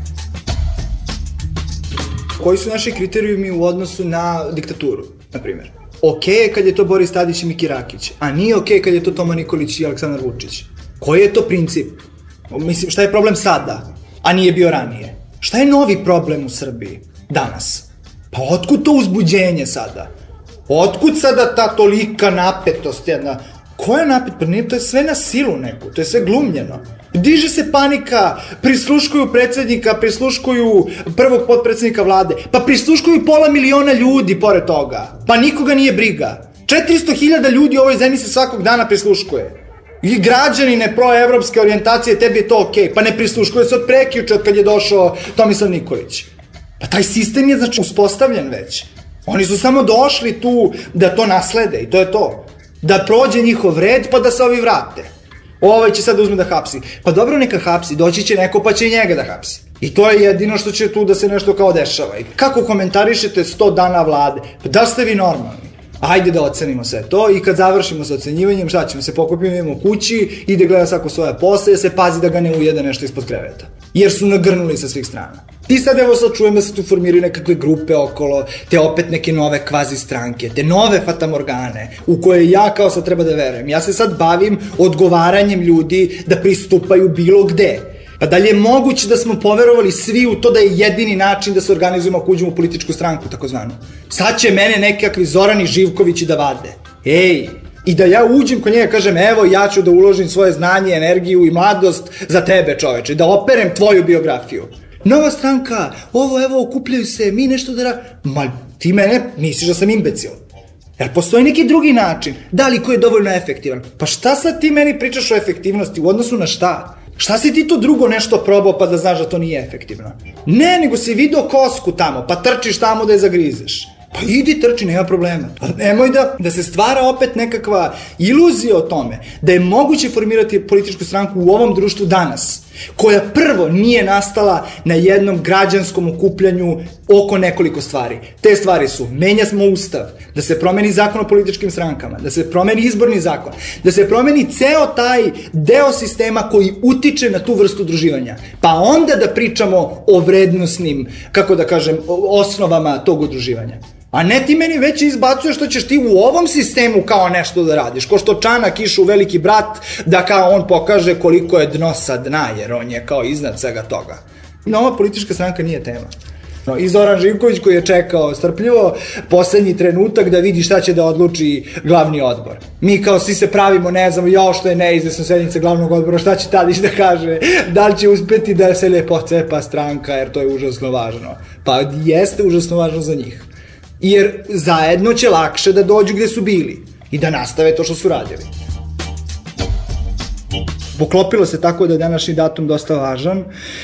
Koji su naši kriterijumi u odnosu na diktaturu, na primjer? Okej je kad je to Boris Tadić i Miki Rakić, a nije okej kad je to Toma Nikolić i Aleksandar Vučić. Koji je to princip? Mislim, šta je problem sada, a nije bio ranije? Šta je novi problem u Srbiji danas? Pa otkud to uzbuđenje sada? Otkud sada ta tolika napetost jedna? Koja je napet? Pa nije, to je sve na silu neku, to je sve glumljeno. Diže se panika, prisluškuju predsjednika, prisluškuju prvog potpredsjednika vlade, pa prisluškuju 500 miliona ljudi pored toga. Pa nikoga nije briga. 400.000 ljudi u ovoj zemlji se svakog dana prisluškuje. I građanine proevropske orijentacije, tebi je to okej. Pa ne prisluškuje se od prekjuče od kad je došao Tomislav Nikolić. Pa taj sistem je znači uspostavljen već. Oni su samo došli tu da to naslede i to je to. Da prođe njihov red pa da se ovi vrate. Ovaj će sad uzme da hapsi. Pa dobro neka hapsi, doći će neko pa će i njega da hapsi. I to je jedino što će tu da se nešto kao dešava. I kako komentarišete 100 dana vlade? Pa da ste vi normalni? Ajde da ocenimo sve to i kad završimo sa ocenjivanjem, šta ćemo se pokupimo kući, ide gleda svako svoje posle, se pazi da ga ne ujede nešto ispod kreveta. Jer su nagrnuli sa svih strana. Ti sad evo sad čujem da se tu formiraju nekakve grupe okolo, te opet neke nove kvazi stranke, te nove fatamorgane u koje ja kao sad treba da verujem. Ja se sad bavim odgovaranjem ljudi da pristupaju bilo gde. Pa da li je moguće da smo poverovali svi u to da je jedini način da se organizujemo ako uđemo u političku stranku, takozvanu? Sad će mene nekakvi Zorani Živkovići da vade. Ej, i da ja uđem kod njega, kažem, evo ja ću da uložim svoje znanje, energiju i mladost za tebe, čoveče, da operem tvoju biografiju. Nova stranka, ovo, evo, okupljaju se, mi nešto da... Ma, ti mene misliš da sam imbecil. Jer postoji neki drugi način. Da li ko je dovoljno efektivan? Pa šta sad ti meni pričaš o efektivnosti u odnosu na šta? Šta si ti to drugo nešto probao pa da znaš da to nije efektivno? Ne, nego si video kosku tamo, pa trčiš tamo da je zagrizeš. Pa idi trči, nema problema. Ali nemoj da se stvara opet nekakva iluzija o tome da je moguće formirati političku stranku u ovom društvu danas, koja prvo nije nastala na jednom građanskom okupljanju oko nekoliko stvari. Te stvari su, menjamo ustav, da se promeni zakon o političkim strankama, da se promeni izborni zakon, da se promeni ceo taj deo sistema koji utiče na tu vrstu udruživanja. Pa onda da pričamo o vrednosnim, kako da kažem, osnovama tog udruživanja. A ne ti meni već izbacuješ što ćeš ti u ovom sistemu kao nešto da radiš. Ko što Čanak išao u Veliki brat da kao on pokaže koliko je dno sa dna, jer on je kao iznad svega toga. Nova politička stranka nije tema. I Zoran Živković koji je čekao strpljivo poslednji trenutak da vidi šta će da odluči glavni odbor. Mi kao svi se pravimo, ne znamo, jao što je neizvesno sednica glavnog odbora, šta će Tadić da kaže, da li će uspeti da se lepo cepa stranka, jer to je užasno važno. Pa jeste užasno važno za njih. Jer zajedno će lakše da dođu gde su bili i da nastave to što su radili. Poklopilo se tako da je današnji datum dosta važan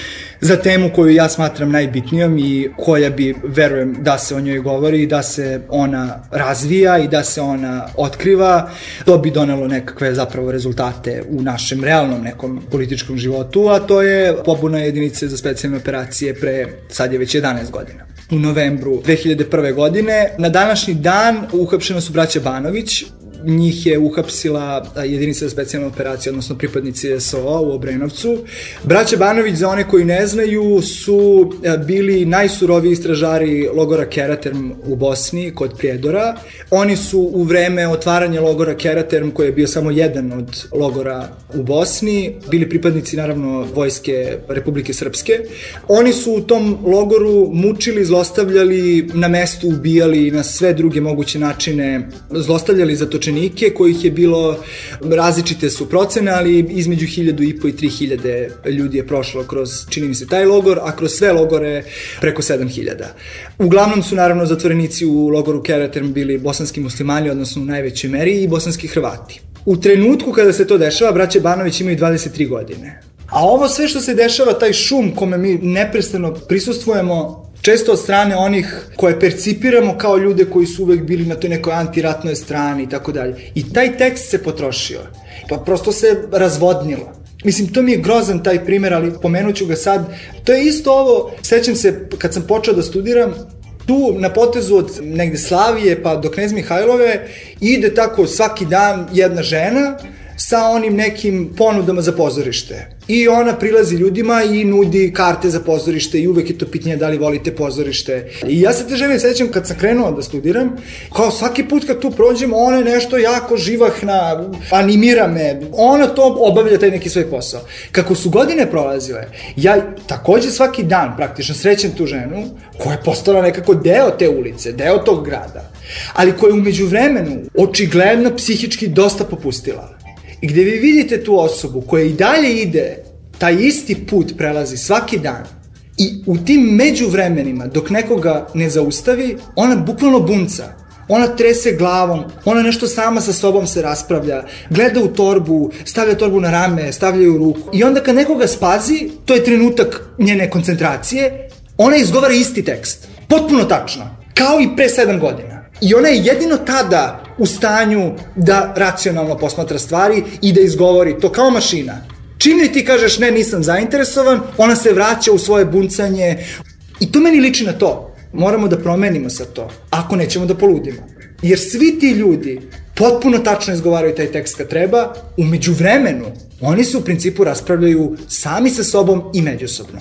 za temu koju ja smatram najbitnijom i koja bi, verujem, da se o njoj govori i da se ona razvija i da se ona otkriva. To bi donelo nekakve zapravo rezultate u našem realnom nekom političkom životu, a to je pobuna jedinice za specijalne operacije pre, sad je već 11 godina. U novembru 2001. godine. Na današnji dan uhapšena su braća Banović. Njih je uhapsila jedinica za specijalne operacije, odnosno pripadnici SOA u Obrenovcu. Braća Banović, za one koji ne znaju, su bili najsuroviji istražari logora Keraterm u Bosni, kod Prijedora. Oni su u vreme otvaranja logora Keraterm, koji je bio samo jedan od logora u Bosni, bili pripadnici, naravno, vojske Republike Srpske. Oni su u tom logoru mučili, zlostavljali, na mestu ubijali na sve druge moguće načine, zlostavljali zatočenike, kojih je bilo, različite su procene, ali između 1.500 i 3.000 ljudi je prošlo kroz, čini mi se, taj logor, a kroz sve logore preko 7.000. Uglavnom su, naravno, zatvorenici u logoru Keraterm bili bosanski muslimani, odnosno u najvećoj meri, i bosanski Hrvati. U trenutku kada se to dešava, braće Banović imaju 23 godine. A ovo sve što se dešava, taj šum kome mi neprestano prisustvujemo, često od strane onih koje percipiramo kao ljude koji su uvek bili na toj nekoj antiratnoj strani i tako dalje. I taj tekst se potrošio. Pa prosto se razvodnilo. Mislim, to mi je grozan taj primer, ali pomenut ću ga sad. To je isto ovo, sećam se kad sam počeo da studiram, tu na potezu od negde Slavije pa do Knez Mihajlove ide tako svaki dan jedna žena sa onim nekim ponudama za pozorište. I ona prilazi ljudima i nudi karte za pozorište i uvek je to pitanje da li volite pozorište. I ja se te žene sećam kad sam krenuo da studiram, kao svaki put kad tu prođem, ona je nešto jako živahna, animira me, ona to obavlja taj neki svoj posao. Kako su godine prolazile, ja takođe svaki dan praktično srećem tu ženu koja je postala nekako deo te ulice, deo tog grada, ali koja je umeđu vremenu očigledno psihički dosta popustila. I gde vi vidite tu osobu koja i dalje ide, taj isti put prelazi svaki dan i u tim međuvremenima dok nekoga ne zaustavi, ona bukvalno bunca. Ona trese glavom, ona nešto sama sa sobom se raspravlja, gleda u torbu, stavlja torbu na rame, stavlja ju u ruku. I onda kad nekoga spazi, to je trenutak njene koncentracije, ona izgovara isti tekst. Potpuno tačno. Kao i pre 7 godina. I ona je jedino tada u stanju da racionalno posmatra stvari i da izgovori to kao mašina. Čim li ti kažeš ne, nisam zainteresovan, ona se vraća u svoje buncanje. I to meni liči na to. Moramo da promenimo sad to, ako nećemo da poludimo. Jer svi ti ljudi potpuno tačno izgovaraju taj tekst kad treba, u međuvremenu oni se u principu raspravljaju sami sa sobom i međusobno.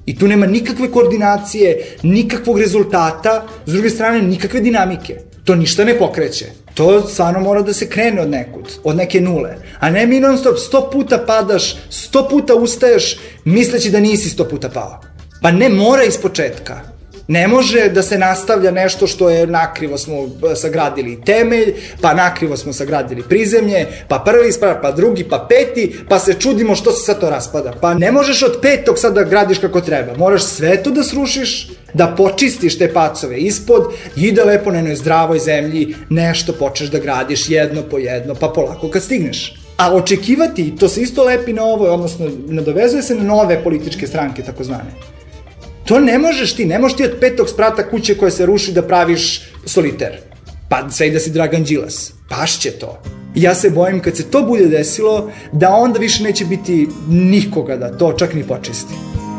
I tu nema nikakve koordinacije, nikakvog rezultata, s druge strane nikakve dinamike. To ništa ne pokreće. To stvarno mora da se krene od nekud, od neke nule. A ne mi non stop 100 puta padaš, 100 puta ustaješ misleći da nisi 100 puta pao. Pa ne, mora iz početka. Ne može da se nastavlja nešto što je nakrivo smo sagradili temelj, pa nakrivo smo sagradili prizemlje, pa prvi sprat, pa drugi, pa peti, pa se čudimo što se sad to raspada. Pa ne možeš od petog sad da gradiš kako treba. Moraš sve to da srušiš, da počistiš te pacove ispod i da lepo na jednoj zdravoj zemlji nešto počneš da gradiš jedno po jedno, pa polako kad stigneš. A očekivati, to se isto lepi na ovo, odnosno nadovezuje se na nove političke stranke, tako zvane. To ne možeš ti od petog sprata kuće koja se ruši da praviš soliter. Pa sve i da si Dragan Đilas. Pašće to. Ja se bojim kad se to bude desilo, da onda više neće biti nikoga da to čak ni počisti.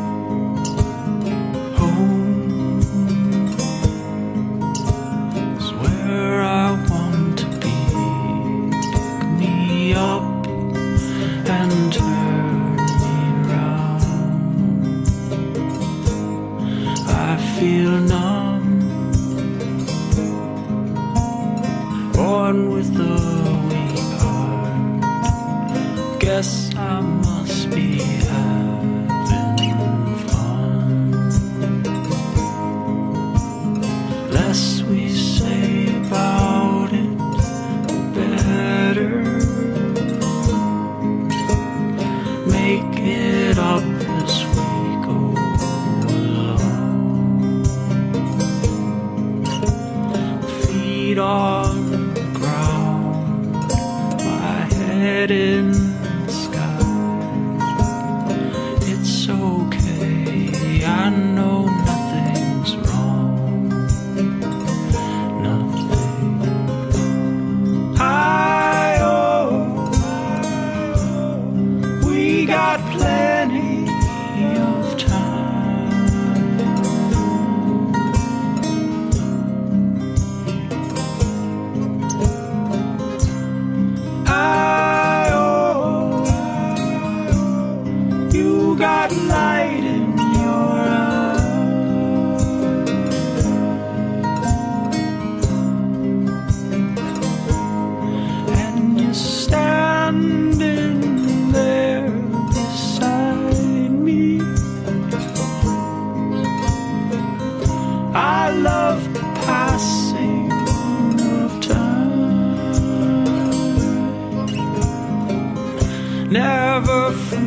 Never for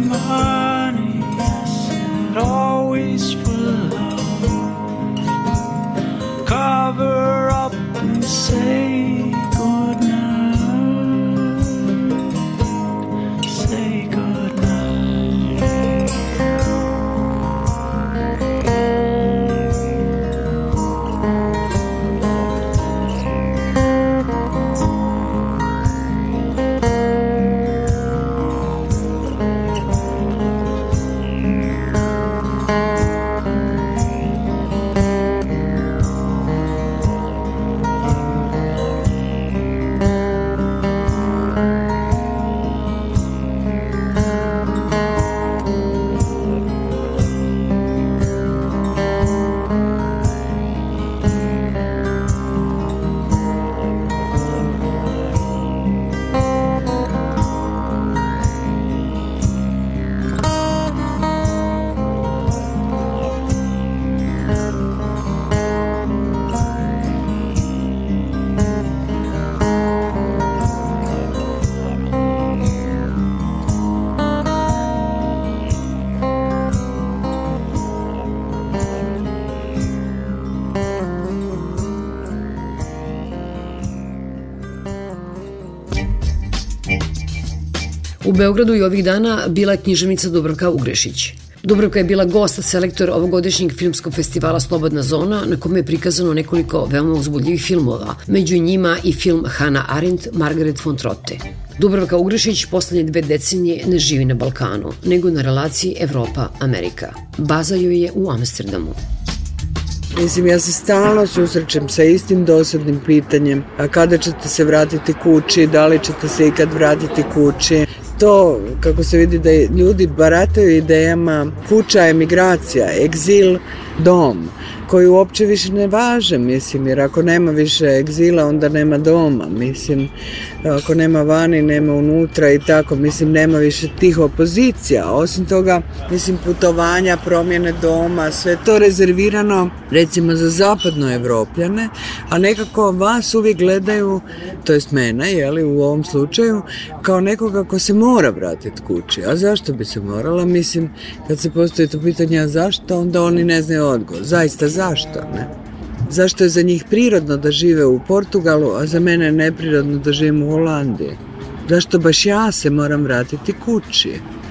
money, I said always for love. Cover up and say goodnight. Say goodnight. U Beogradu i ovih dana bila je književnica Dubravka Ugrešić. Dubravka je bila gost selektor ovogodišnjeg filmskog festivala Slobodna zona, na kome je prikazano nekoliko veoma uzbudljivih filmova, među njima i film Hannah Arendt, Margaret von Trotte. Dubravka Ugrešić poslednje 2 decenije ne živi na Balkanu, nego na relaciji Evropa-Amerika. Baza joj je u Amsterdamu. Mislim, ja se stalno susrećem sa istim dosadnim pitanjem, a kada ćete se vratiti kući, da li ćete se ikad vratiti kući. to kako se vidi da ljudi barataju idejama kuća, emigracija, egzil, dom, koji uopće više ne važe, mislim, jer ako nema više egzila, onda nema doma, mislim, ako nema vani, nema unutra i tako, mislim, nema više tih opozicija. Osim toga, mislim, putovanja, promjene doma, sve to rezervirano, recimo, za zapadno Evropljane, a nekako vas uvijek gledaju, to jest mene, jeli, u ovom slučaju, kao nekoga ko se mora vratiti kući. A zašto bi se morala? Mislim, kad se postoji to pitanje, a zašto, onda oni ne znaju odgovor. Zaista zašto, ne? Zašto je za njih prirodno da žive u Portugalu, a za mene je neprirodno da živim u Holandiji? Zašto baš ja se moram vratiti kući?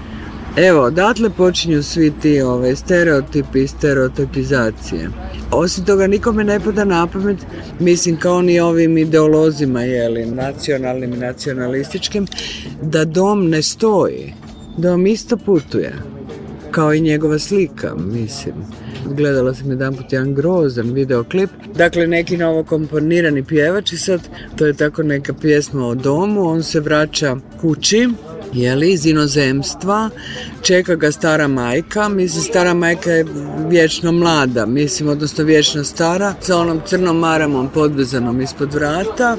Evo, odatle počinju svi ti stereotipi i stereotipizacije. Osim toga, nikome ne pada na pamet, mislim kao ni ovim ideolozima, jeli, nacionalnim i nacionalističkim, da dom ne stoji. Dom isto putuje, kao i njegova slika, mislim. Gledala sam jedanput jedan grozan videoklip. Dakle, neki novo komponirani pjevač i sad, to je tako neka pjesma o domu, on se vraća kući, jeli, iz inozemstva, čeka ga stara majka, mislim, stara majka je vječno mlada, mislim, odnosno vječno stara, sa onom crnom maramom podvezanom ispod vrata.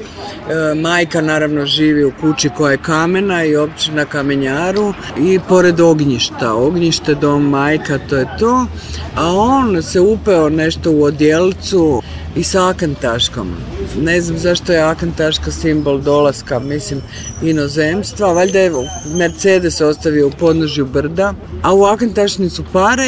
Majka naravno živi u kući koja je kamena i općina Kamenjaru i pored ognjišta. Ognjište, dom, majka, to je to. A on se upeo nešto u odjelcu i sa akantaškom. Ne znam zašto je akantaška simbol dolaska, mislim, inozemstva. Valjda je Mercedes ostavio u podnožju brda, a u akantašni su pare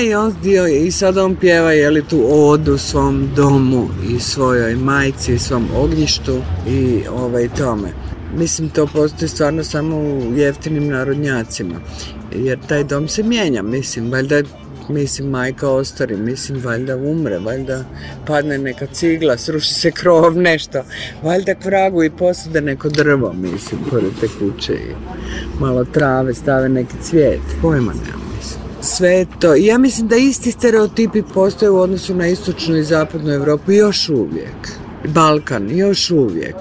i sada on pjeva, jeli, tu odu svom domu i svojoj majci i svom ognjištu i tome. Mislim, to postoji stvarno samo u jeftinim narodnjacima, jer taj dom se mijenja, mislim, valjda mislim, majka ostari, mislim, valjda umre, valjda padne neka cigla, sruši se krov, nešto, valjda k vragu i posade neko drvo, mislim, pored te kuće i malo trave, stave neki cvijet, pojma nema, mislim. Sve to, ja mislim da isti stereotipi postoje u odnosu na istočnu i zapadnu Evropu još uvijek, Balkan još uvijek.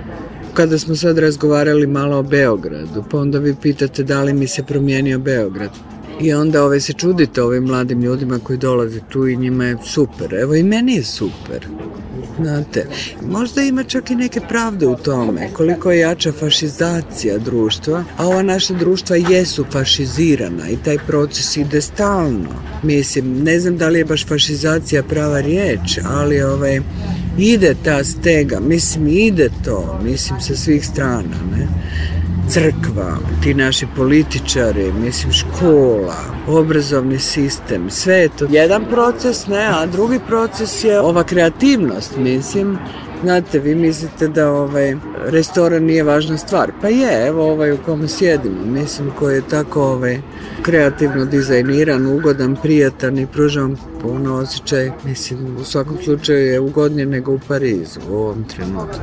Kada smo sad razgovarali malo o Beogradu, pa onda vi pitate da li mi se promijenio Beograd. I onda se čudite ovim mladim ljudima koji dolaze tu i njima je super. Evo i meni je super. Znate, možda ima čak i neke pravde u tome, koliko je jača fašizacija društva, a ova naša društva jesu fašizirana i taj proces ide stalno. Mislim, ne znam da li je baš fašizacija prava riječ, ali ide ta stega, mislim, ide to, mislim, sa svih strana, ne? Crkva, ti naši političari, mislim, škola, obrazovni sistem, sve je to jedan proces, ne, a drugi proces je ova kreativnost, mislim. Znate, vi mislite da restoran nije važna stvar. Pa je, evo u kome sjedimo, mislim, koji je tako kreativno dizajniran, ugodan, prijatan i pruža vam puno osjećaj. Mislim, u svakom slučaju je ugodnije nego u Parizu u ovom trenutku.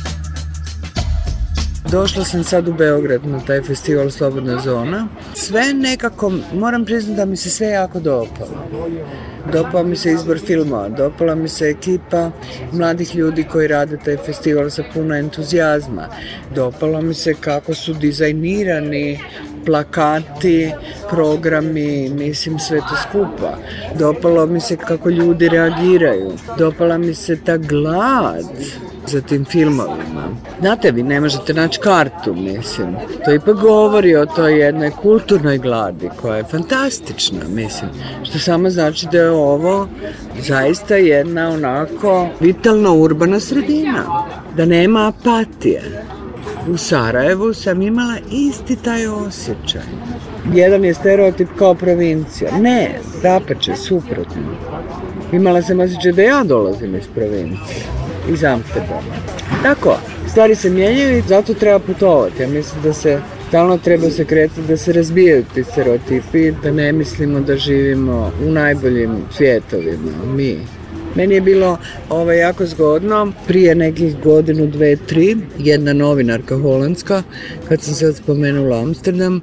Došla sam sad u Beograd na taj festival Slobodna zona. Sve nekako, moram priznati da mi se sve jako dopalo. Dopao mi se izbor filmova, dopala mi se ekipa mladih ljudi koji rade taj festival sa puno entuzijazma. Dopalo mi se kako su dizajnirani plakati, programi, mislim, sve to skupa. Dopalo mi se kako ljudi reagiraju. Dopala mi se ta glad za tim filmovima. Znate, vi ne možete naći kartu, mislim. To ipak govori o toj jednoj kulturnoj gladi koja je fantastična, mislim. Što samo znači da je ovo zaista jedna onako vitalna urbana sredina. Da nema apatije. U Sarajevu sam imala isti taj osjećaj. Jedan je stereotip kao provincija. Ne, dapače, suprotno. Imala sam osjećaj da ja dolazim iz provincije, iz Amsterdama. Tako, stvari se mijenjaju i zato treba putovati. Ja mislim da se stalno treba se kretati, da se razbijaju ti stereotipi, da ne mislimo da živimo u najboljim svijetovima, mi. Meni je bilo jako zgodno, prije nekih godinu, 2, 3, jedna novinarka holandska, kad sam sad spomenula Amsterdam,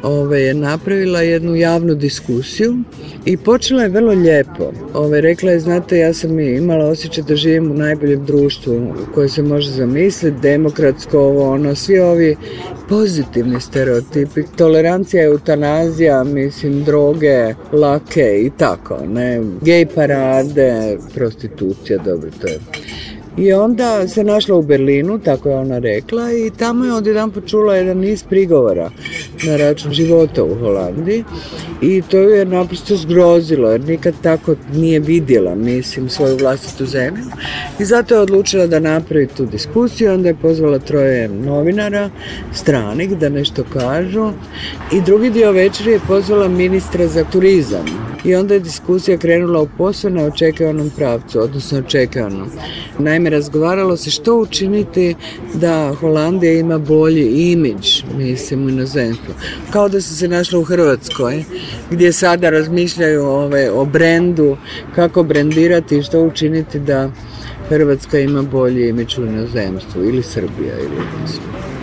je napravila jednu javnu diskusiju i počela je vrlo lijepo. Rekla je, znate, ja sam imala osjećaj da živim u najboljem društvu koje se može zamisliti, demokratsko, svi ovi pozitivni stereotipi, tolerancija, eutanazija, mislim, droge, lake i tako, ne, gej parade, prostitucija, dobro, to je. I onda se našla u Berlinu, tako je ona rekla, i tamo je odjedanput čula jedan niz prigovora na račun života u Holandiji i to ju je naprosto zgrozilo, jer nikad tako nije vidjela, mislim, svoju vlastitu zemlju. I zato je odlučila da napravi tu diskusiju, onda je pozvala 3 novinara, stranih, da nešto kažu. I drugi dio večeri je pozvala ministra za turizam. I onda je diskusija krenula u posve neočekivanom pravcu, odnosno očekivanom. Naime, razgovaralo se što učiniti da Holandija ima bolji imidž, mislim, u inozemstvu. Kao da su se našli u Hrvatskoj, gdje sada razmišljaju o brendu, kako brendirati i što učiniti da Hrvatska ima bolji imidž u inozemstvu, ili Srbija, ili mislim.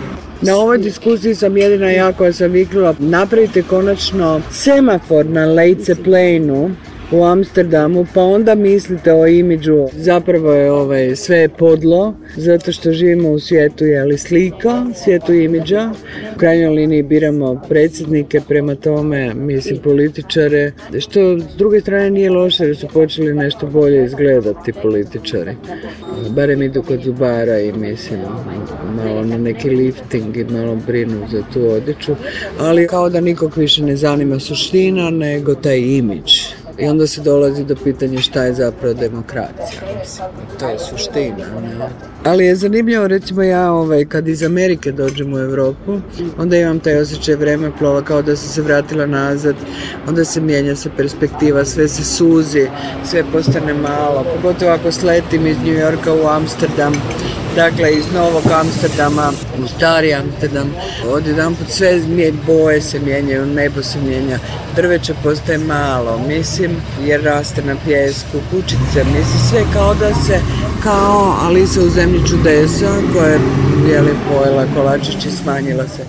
Na ovoj diskusiji sam jedina ja koja sam viknula, napravite konačno semafor na Leidsche Pleinu u Amsterdamu, pa onda mislite o imidžu. Zapravo je sve je podlo, zato što živimo u svijetu slika, svijetu imidža. U krajnjoj liniji biramo predsjednike, prema tome, mislim, političare, što s druge strane nije loše, jer su počeli nešto bolje izgledati političari. Barem idu kod zubara i mislim, malo na neki lifting i malo brinu za tu odjeću, ali kao da nikog više ne zanima suština, nego taj imidž. I onda se dolazi do pitanja šta je zapravo demokracija, mislim, to je suština. Ne? Ali je zanimljivo, recimo ja kad iz Amerike dođem u Europu, onda imam taj osjećaj vremeplova kao da sam se vratila nazad, onda se mijenja se perspektiva, sve se suzi, sve postane malo, pogotovo ako sletim iz New Yorka u Amsterdam, dakle iz Novog Amsterdama u Stari Amsterdam, odjedanput sve boje se mijenjaju, nebo se mijenja, drveće postaje malo, mislim, jer raste na pijesku, kućice, mislim, sve kao da se, kao Alisa u zemlji čudesa, koja je pojela kolačić i smanjila se,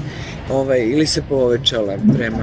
ili se povećala prema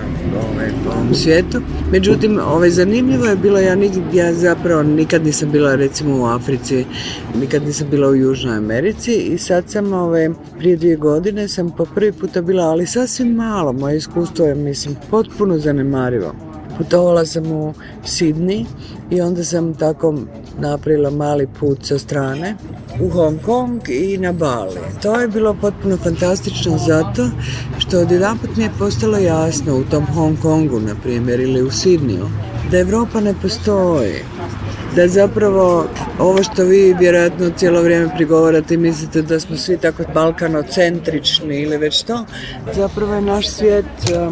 ovom svijetu. Međutim, zanimljivo je bilo, ja zapravo nikad nisam bila recimo u Africi, nikad nisam bila u Južnoj Americi i sad sam prije 2 godine sam po prvi puta bila, ali sasvim malo, moje iskustvo je, mislim, potpuno zanemarivo. Putovala sam u Sidney i onda sam tako napravila mali put sa strane u Hong Kong i na Bali. To je bilo potpuno fantastično zato što odjedanput mi je postalo jasno u tom Hong Kongu, na primjer, ili u Sidneyu, da Europa ne postoji. Da zapravo ovo što vi vjerojatno cijelo vrijeme prigovarate i mislite da smo svi tako balkanocentrični ili već to, zapravo je naš svijet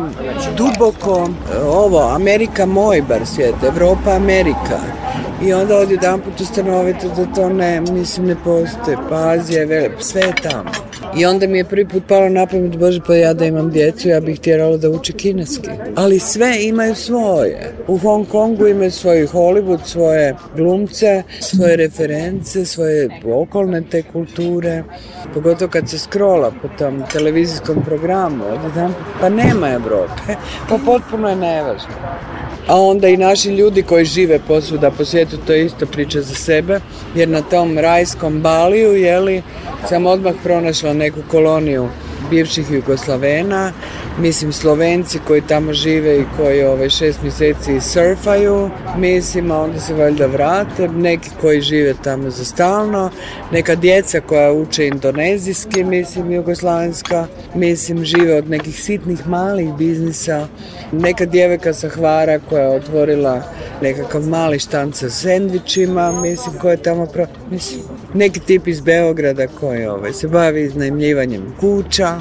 duboko Amerika moj bar svijet, Europa Amerika. I onda odjedanput ustanovite da to ne postoji, pa Azija je sve je tamo. I onda mi je prvi put palo na pamet, Bože, pa ja da imam djecu, ja bih htjela da uči kineski. Ali sve imaju svoje. U Hong Kongu imaju svoj Hollywood, svoje glumce, svoje reference, svoje okolne te kulture. Pogotovo kad se scrolla po tom televizijskom programu, pa nema Evrope, pa potpuno je nevažno. A onda i naši ljudi koji žive posvuda po svijetu, to je isto priča za sebe, jer na tom rajskom Baliju, sam odmah pronašla neku koloniju bivših Jugoslavena, mislim Slovenci koji tamo žive i koji 6 mjeseci surfaju, mislim, a onda se valjda vrate, neki koji žive tamo za stalno, neka djeca koja uče indonezijski, mislim, jugoslavenska, mislim, žive od nekih sitnih malih biznisa, neka djevojka sa Hvara koja je otvorila nekakav mali štand sa sendvičima, mislim, koja je tamo mislim, neki tip iz Beograda koji se bavi iznajmljivanjem kuća.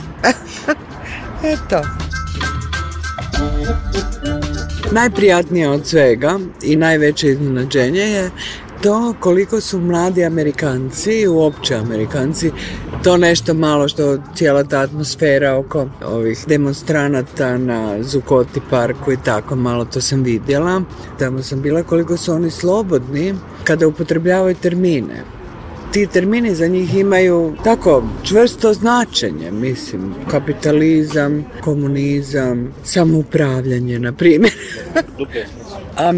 Eto. Najprijatnije od svega i najveće iznenađenje je to koliko su mladi Amerikanci, uopće Amerikanci, to nešto malo što cijela ta atmosfera oko ovih demonstranata na Zuccotti parku i tako, malo to sam vidjela. Tamo sam bila, koliko su oni slobodni kada upotrebljavaju termine. Ti termini za njih imaju tako čvrsto značenje, mislim, kapitalizam, komunizam, samoupravljanje, na primjer. A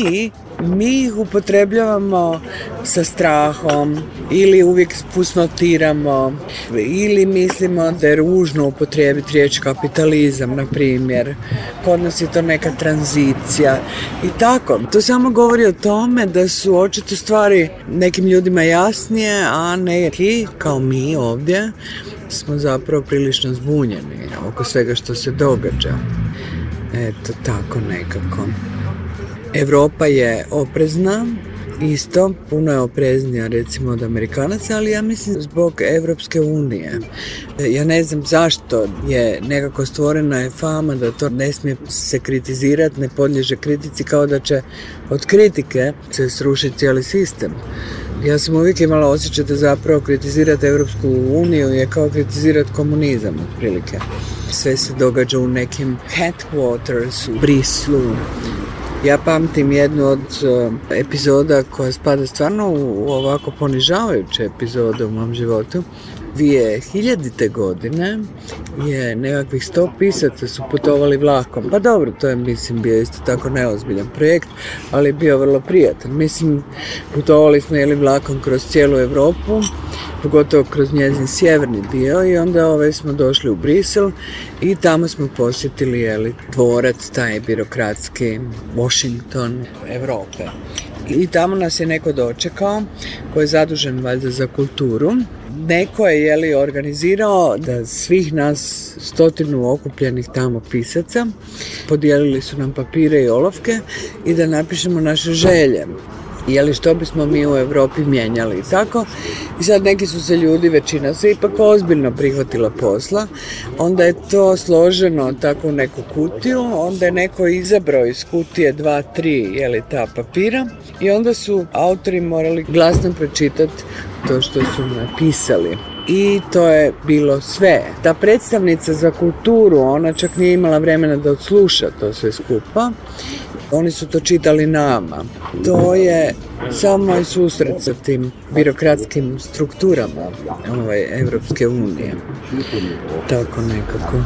mi ih upotrebljavamo sa strahom ili uvijek fusnotiramo ili mislimo da je ružno upotrijebiti riječ kapitalizam, na primjer. Kod nas je to neka tranzicija i tako. To samo govori o tome da su očito stvari nekim ljudima jasnije, a neki, kao mi ovdje, smo zapravo prilično zbunjeni oko svega što se događa. Eto, tako nekako. Evropa je oprezna, isto, puno je opreznija recimo od Amerikanaca, ali ja mislim zbog Evropske unije. Ja ne znam zašto je nekako stvorena je fama da to ne smije se kritizirati, ne podliježe kritici, kao da će od kritike se srušiti cijeli sistem. Ja sam uvijek imala osjećaj da zapravo kritizirati Evropsku uniju je kao kritizirati komunizam, otprilike. Sve se događa u nekim headquarters, u Brislu. Ja pamtim jednu od epizoda koja spada stvarno u ovako ponižavajuće epizode u mom životu. 2000. godine je nekakvih 100 pisaca su putovali vlakom. Pa dobro, to je, mislim, bio isto tako neozbiljan projekt, ali je bio vrlo prijatan. Mislim, putovali smo vlakom kroz cijelu Europu, pogotovo kroz njezin sjeverni dio, i onda smo došli u Brisel i tamo smo posjetili dvorac, taj birokratski Washington Europe. I tamo nas je neko dočekao koji je zadužen valjda za kulturu. Neko je organizirao da svih nas 100 okupljenih tamo pisaca podijelili su nam papire i olovke i da napišemo naše želje. Što bismo mi u Europi mijenjali i tako. I sad neki su se ljudi, većina se ipak ozbiljno prihvatila posla. Onda je to složeno tako u neku kutiju. Onda je neko izabrao iz kutije 2, 3 ta papira. I onda su autori morali glasno pročitati to što su napisali. I to je bilo sve. Ta predstavnica za kulturu, ona čak nije imala vremena da odsluša to sve skupa. Oni su to čitali nama. To je samo moj susret sa tim birokratskim strukturama Evropske unije. Tako nekako.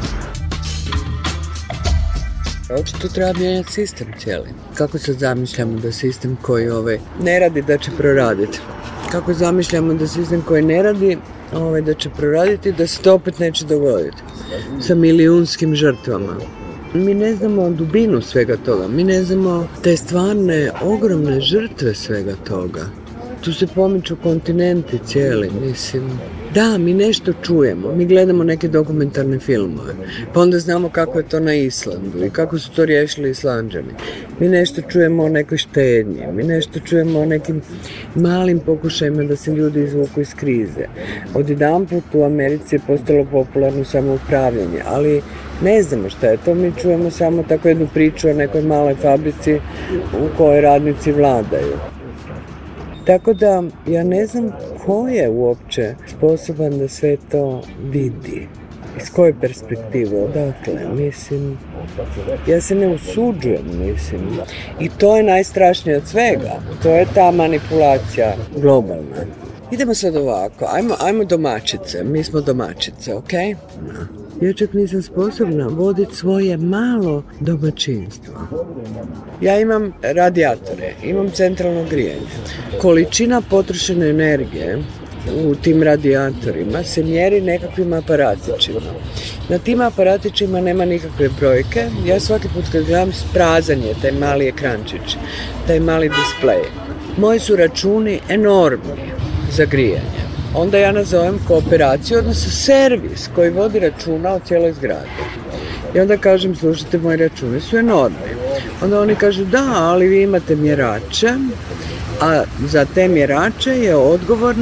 Očito treba mijenjati sistem cijeli. Kako se zamišljamo da sistem koji ne radi da će proraditi? Kako zamišljamo da sistem koji ne radi da će proraditi, da se to opet neće dogoditi sa milijunskim žrtvama? Mi ne znamo dubinu svega toga, mi ne znamo te stvarne, ogromne žrtve svega toga. Tu se pomiču kontinenti cijeli, mislim. Da, mi nešto čujemo, mi gledamo neke dokumentarne filmove, pa onda znamo kako je to na Islandu i kako su to riješili Islanđani. Mi nešto čujemo o nekoj štednji, mi nešto čujemo o nekim malim pokušajima da se ljudi izvuku iz krize. Odjedanput u Americi je postalo popularno samoupravljanje, ali ne znamo šta je to, mi čujemo samo tako jednu priču o nekoj maloj fabrici u kojoj radnici vladaju. Tako da ja ne znam ko je uopće sposoban da sve to vidi. Iz koje perspektive, odakle, mislim, ja se ne usuđujem, mislim. I to je najstrašnije od svega, to je ta manipulacija globalna. Idemo sad ovako, ajmo domaćice, mi smo domaćice, ok? Ja čak nisam sposobna voditi svoje malo domaćinstvo. Ja imam radijatore, imam centralno grijanje. Količina potrošene energije u tim radijatorima se mjeri nekakvim aparatićima. Na tim aparatićima nema nikakve brojke. Ja svaki put kad gledam, prazan je taj mali ekrančić, taj mali displej. Moji su računi enormni za grijanje. Onda ja nazovem kooperaciju, odnosno servis koji vodi računa o cijeloj zgradi. I onda kažem, slušajte, moji računi su enormni. Onda oni kažu, da, ali vi imate mjerače, a za te mjerače je odgovorna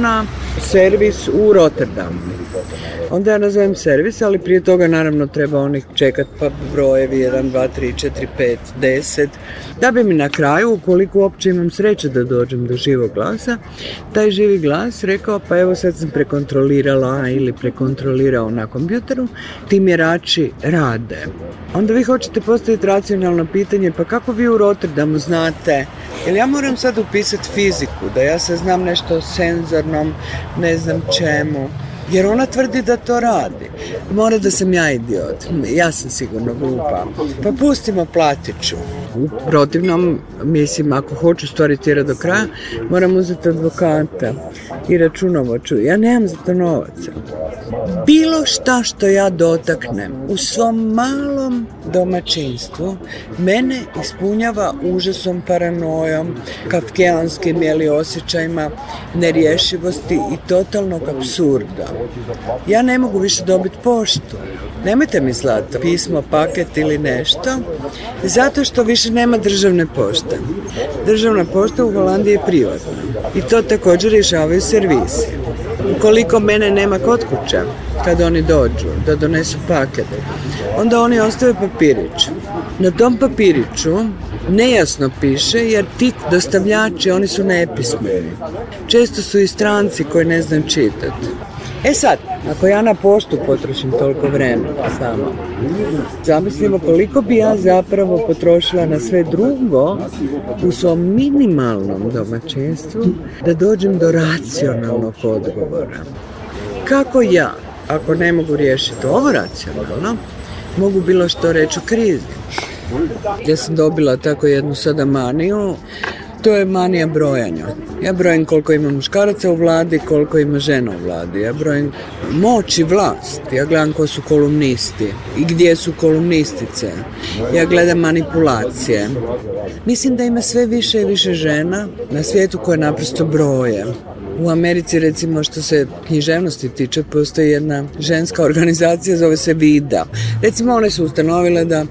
servis u Rotterdamu. Onda ja nazovem servis, ali prije toga naravno treba onih čekat pa brojevi 1, 2, 3, 4, 5, 10. Da bi mi na kraju, ukoliko uopće imam sreće da dođem do živog glasa, taj živi glas rekao pa evo sad sam prekontrolirala ili prekontrolirao na kompjuteru, ti mjerači rade. Onda vi hoćete postaviti racionalno pitanje, pa kako vi u Rotterdamu znate, jer ja moram sad upisati fiziku, da ja se znam nešto o senzornom, ne znam čemu, jer ona tvrdi da to radi. Mora da sam ja idiot, ja sam sigurno glupa. Pa pustimo, platit ću. U protivnom, mislim, ako hoću stvari tjerati do kraja, moram uzeti advokata i računovođu. Ja nemam za to novaca. Bilo šta što ja dotaknem u svom malom domaćinstvu mene ispunjava užasom, paranojom, kafkeanskim osjećajima nerješivosti i totalnog apsurda. Ja ne mogu više dobiti poštu. Nemojte mi slati pismo, paket ili nešto, zato što više nema državne pošte. Državna pošta u Holandiji je privatna i to također rješavaju servisi. Ukoliko mene nema kod kuće, kad oni dođu da donesu paket, onda oni ostave papirić. Na tom papiriću nejasno piše, jer ti dostavljači, oni su nepismeni. Često su i stranci koji ne znaju čitati. E sad, ako ja na poštu potrošim toliko vremena samo, zamislimo koliko bi ja zapravo potrošila na sve drugo u svom minimalnom domaćinstvu da dođem do racionalnog odgovora. Kako ja, ako ne mogu riješiti ovo racionalno, mogu bilo što reći o krizi? Ja sam dobila tako jednu sada maniju. To je manija brojanja. Ja brojim koliko ima muškaraca u vladi, koliko ima žena u vladi. Ja brojim moć i vlast. Ja gledam ko su kolumnisti i gdje su kolumnistice. Ja gledam manipulacije. Mislim da ima sve više i više žena na svijetu koje naprosto broje. U Americi, recimo, što se književnosti tiče, postoji jedna ženska organizacija, zove se VIDA. Recimo, one su ustanovile da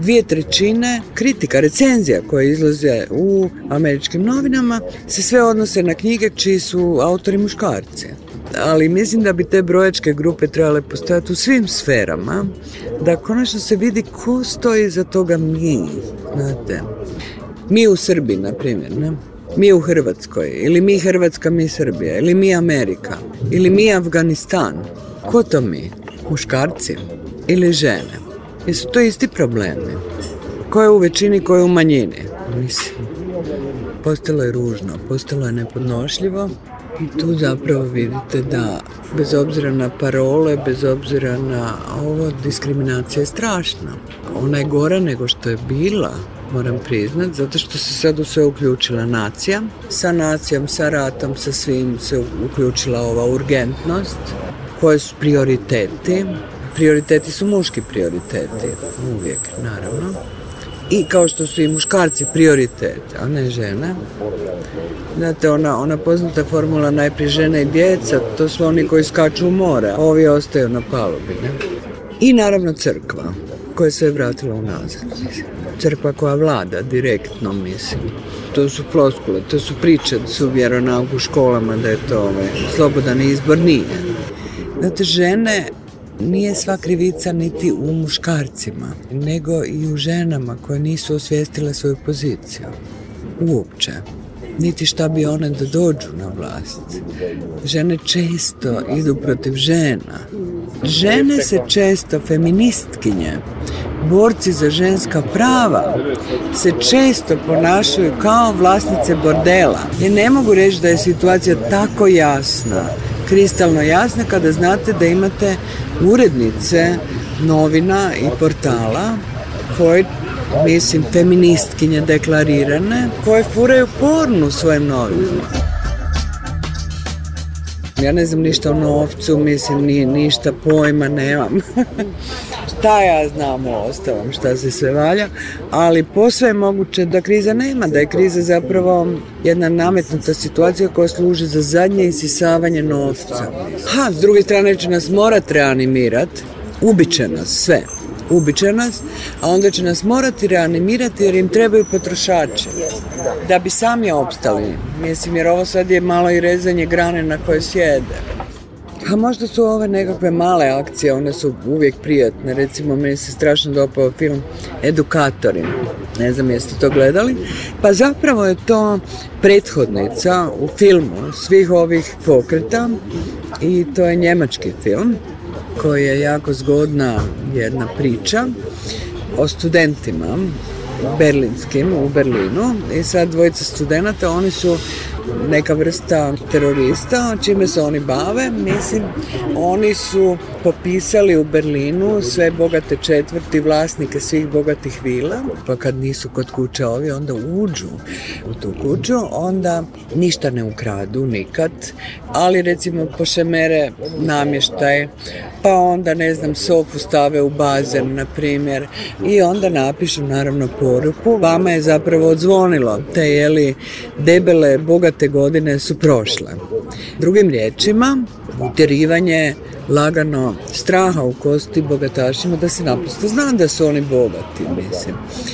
2/3 kritika, recenzija koje izlaze u američkim novinama se sve odnose na knjige čiji su autori muškarci. Ali mislim da bi te brojačke grupe trebale postojati u svim sferama, da konačno se vidi ko stoji iza toga mi. Znate, mi u Srbiji, na primjer, ne? Mi u Hrvatskoj, ili mi Hrvatska, mi Srbija, ili mi Amerika, ili mi Afganistan. Ko to mi? Muškarci ili žene? Jesu to isti problemi? Ko je u većini, ko je u manjini? Mislim, postalo je ružno, postalo je nepodnošljivo i tu zapravo vidite da bez obzira na parole, bez obzira na ovo, diskriminacija je strašna. Ona je gora nego što je bila, moram priznat, zato što se sad u sve uključila nacija. Sa nacijom, sa ratom, sa svim se uključila ova urgentnost. Koje su prioriteti? Prioriteti su muški prioriteti, uvijek, naravno. I kao što su i muškarci prioritet, a ne žene. Znate, ona poznata formula najprije žene i djeca, to su oni koji skaču u more, a ovi ostaju na palubi, ne? I naravno crkva, koja se je vratila unazad. Crkva koja vlada direktno, mislim. To su floskule, to su priče, da su vjeronauk u školama, da je to slobodan izbor, nije. Znate, žene, nije sva krivica niti u muškarcima, nego i u ženama koje nisu osvijestile svoju poziciju. Uopće. Niti šta bi one da dođu na vlast. Žene često idu protiv žena. Žene se često, feministkinje, borci za ženska prava, se često ponašaju kao vlasnice bordela. Ja ne mogu reći da je situacija tako jasna, kristalno jasna, kada znate da imate urednice novina i portala koje, mislim, feministkinje deklarirane, koje furaju porno u svojim novinama. Ja ne znam ništa o novcu, mislim, ništa pojma nemam. Šta ja znam o ostalom, šta se sve valja, ali posve je moguće da kriza nema, da je kriza zapravo jedna nametnuta situacija koja služi za zadnje isisavanje novca. S druge strane će nas morat reanimirati, ubit će nas sve. ubiće nas, a onda će nas morati reanimirati jer im trebaju potrošači da bi sami opstali. Mislim, jer ovo sad je malo i rezanje grane na koje sjede. A možda su ove nekakve male akcije, one su uvijek prijatne. Recimo, meni se strašno dopao film Edukatori. Ne znam jeste to gledali. Pa zapravo je to prethodnica u filmu svih ovih pokreta i to je njemački film koji je jako zgodna jedna priča o studentima berlinskim u Berlinu i sad dvojica studenata, oni su neka vrsta terorista, čime se oni bave, mislim, oni su popisali u Berlinu sve bogate četvrti, vlasnike svih bogatih vila, pa kad nisu kod kuće ovi, onda uđu u tu kuću, onda ništa ne ukradu nikad, ali recimo pošemere namještaj, pa onda, ne znam, sofu stave u bazen, na primjer, i onda napišu, naravno, poruku, vama je zapravo odzvonilo, te jeli debele, bogate godine su prošle. Drugim riječima, utjerivanje lagano straha u kosti bogatašima da se naprosto zna da su oni bogati, mislim.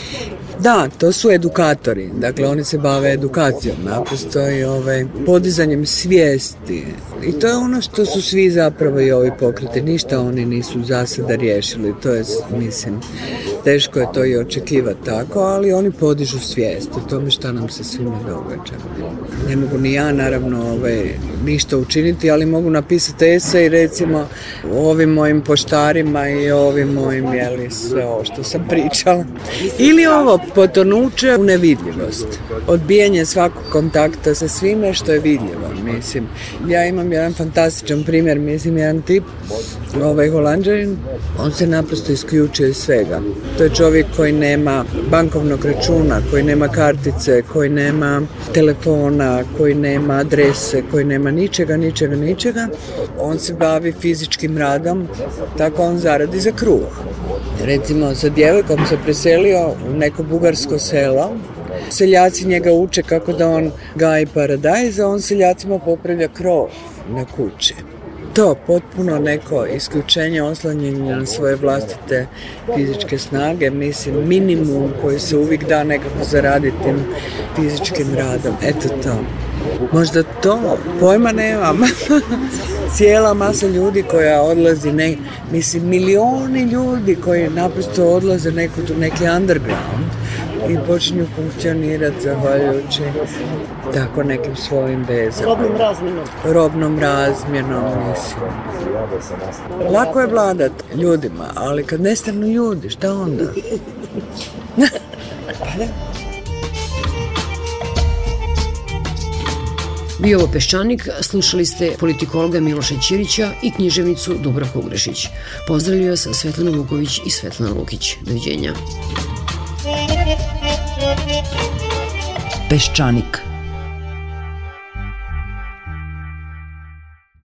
Da, to su edukatori, dakle oni se bave edukacijom, naprosto i podizanjem svijesti. I to je ono što su svi zapravo i ovi pokreti, ništa oni nisu za sada riješili, to je, mislim, teško je to i očekivati tako, ali oni podižu svijest o tome šta nam se svima događa. Ne mogu ni ja, naravno, ništa učiniti, ali mogu napisati esej, recimo, o ovim mojim poštarima i ovim mojim, sve ovo što sam pričala. Ili ovo, potonuće u nevidljivost. Odbijanje svakog kontakta sa svime što je vidljivo, mislim. Ja imam jedan fantastičan primjer, mislim, jedan tip, Holanđanin, on se naprosto isključio iz svega. To je čovjek koji nema bankovnog računa, koji nema kartice, koji nema telefona, koji nema adrese, koji nema ničega. On se bavi fizičkim radom, tako on zaradi za kruh. Recimo, sa djevojkom se preselio u neko bugarsko selo. Seljaci njega uče kako da on gaji paradajz, a on seljacima popravlja krov na kući. To potpuno neko isključenje, oslanjenje na svoje vlastite fizičke snage, mislim, minimum koji se uvijek da nekako zaraditi tim fizičkim radom. Eto to. Možda to, pojma nemam. Cijela masa ljudi koja odlazi, mislim, milioni ljudi koji naprosto odlaze neki underground i počinju funkcionirati zahvaljujući tako nekim svojim vezama. Robnom razmjenom, mislim. Lako je vladat ljudima, ali kad nestanu ljudi, šta onda? Pa da. Bio ovo Peščanik, slušali ste politikologa Miloša Ćirića i književnicu Dubravku Ugrešić. Pozdravljaju vas Svetlana Vuković i Svetlana Lukić. Doviđenja. Peščanik.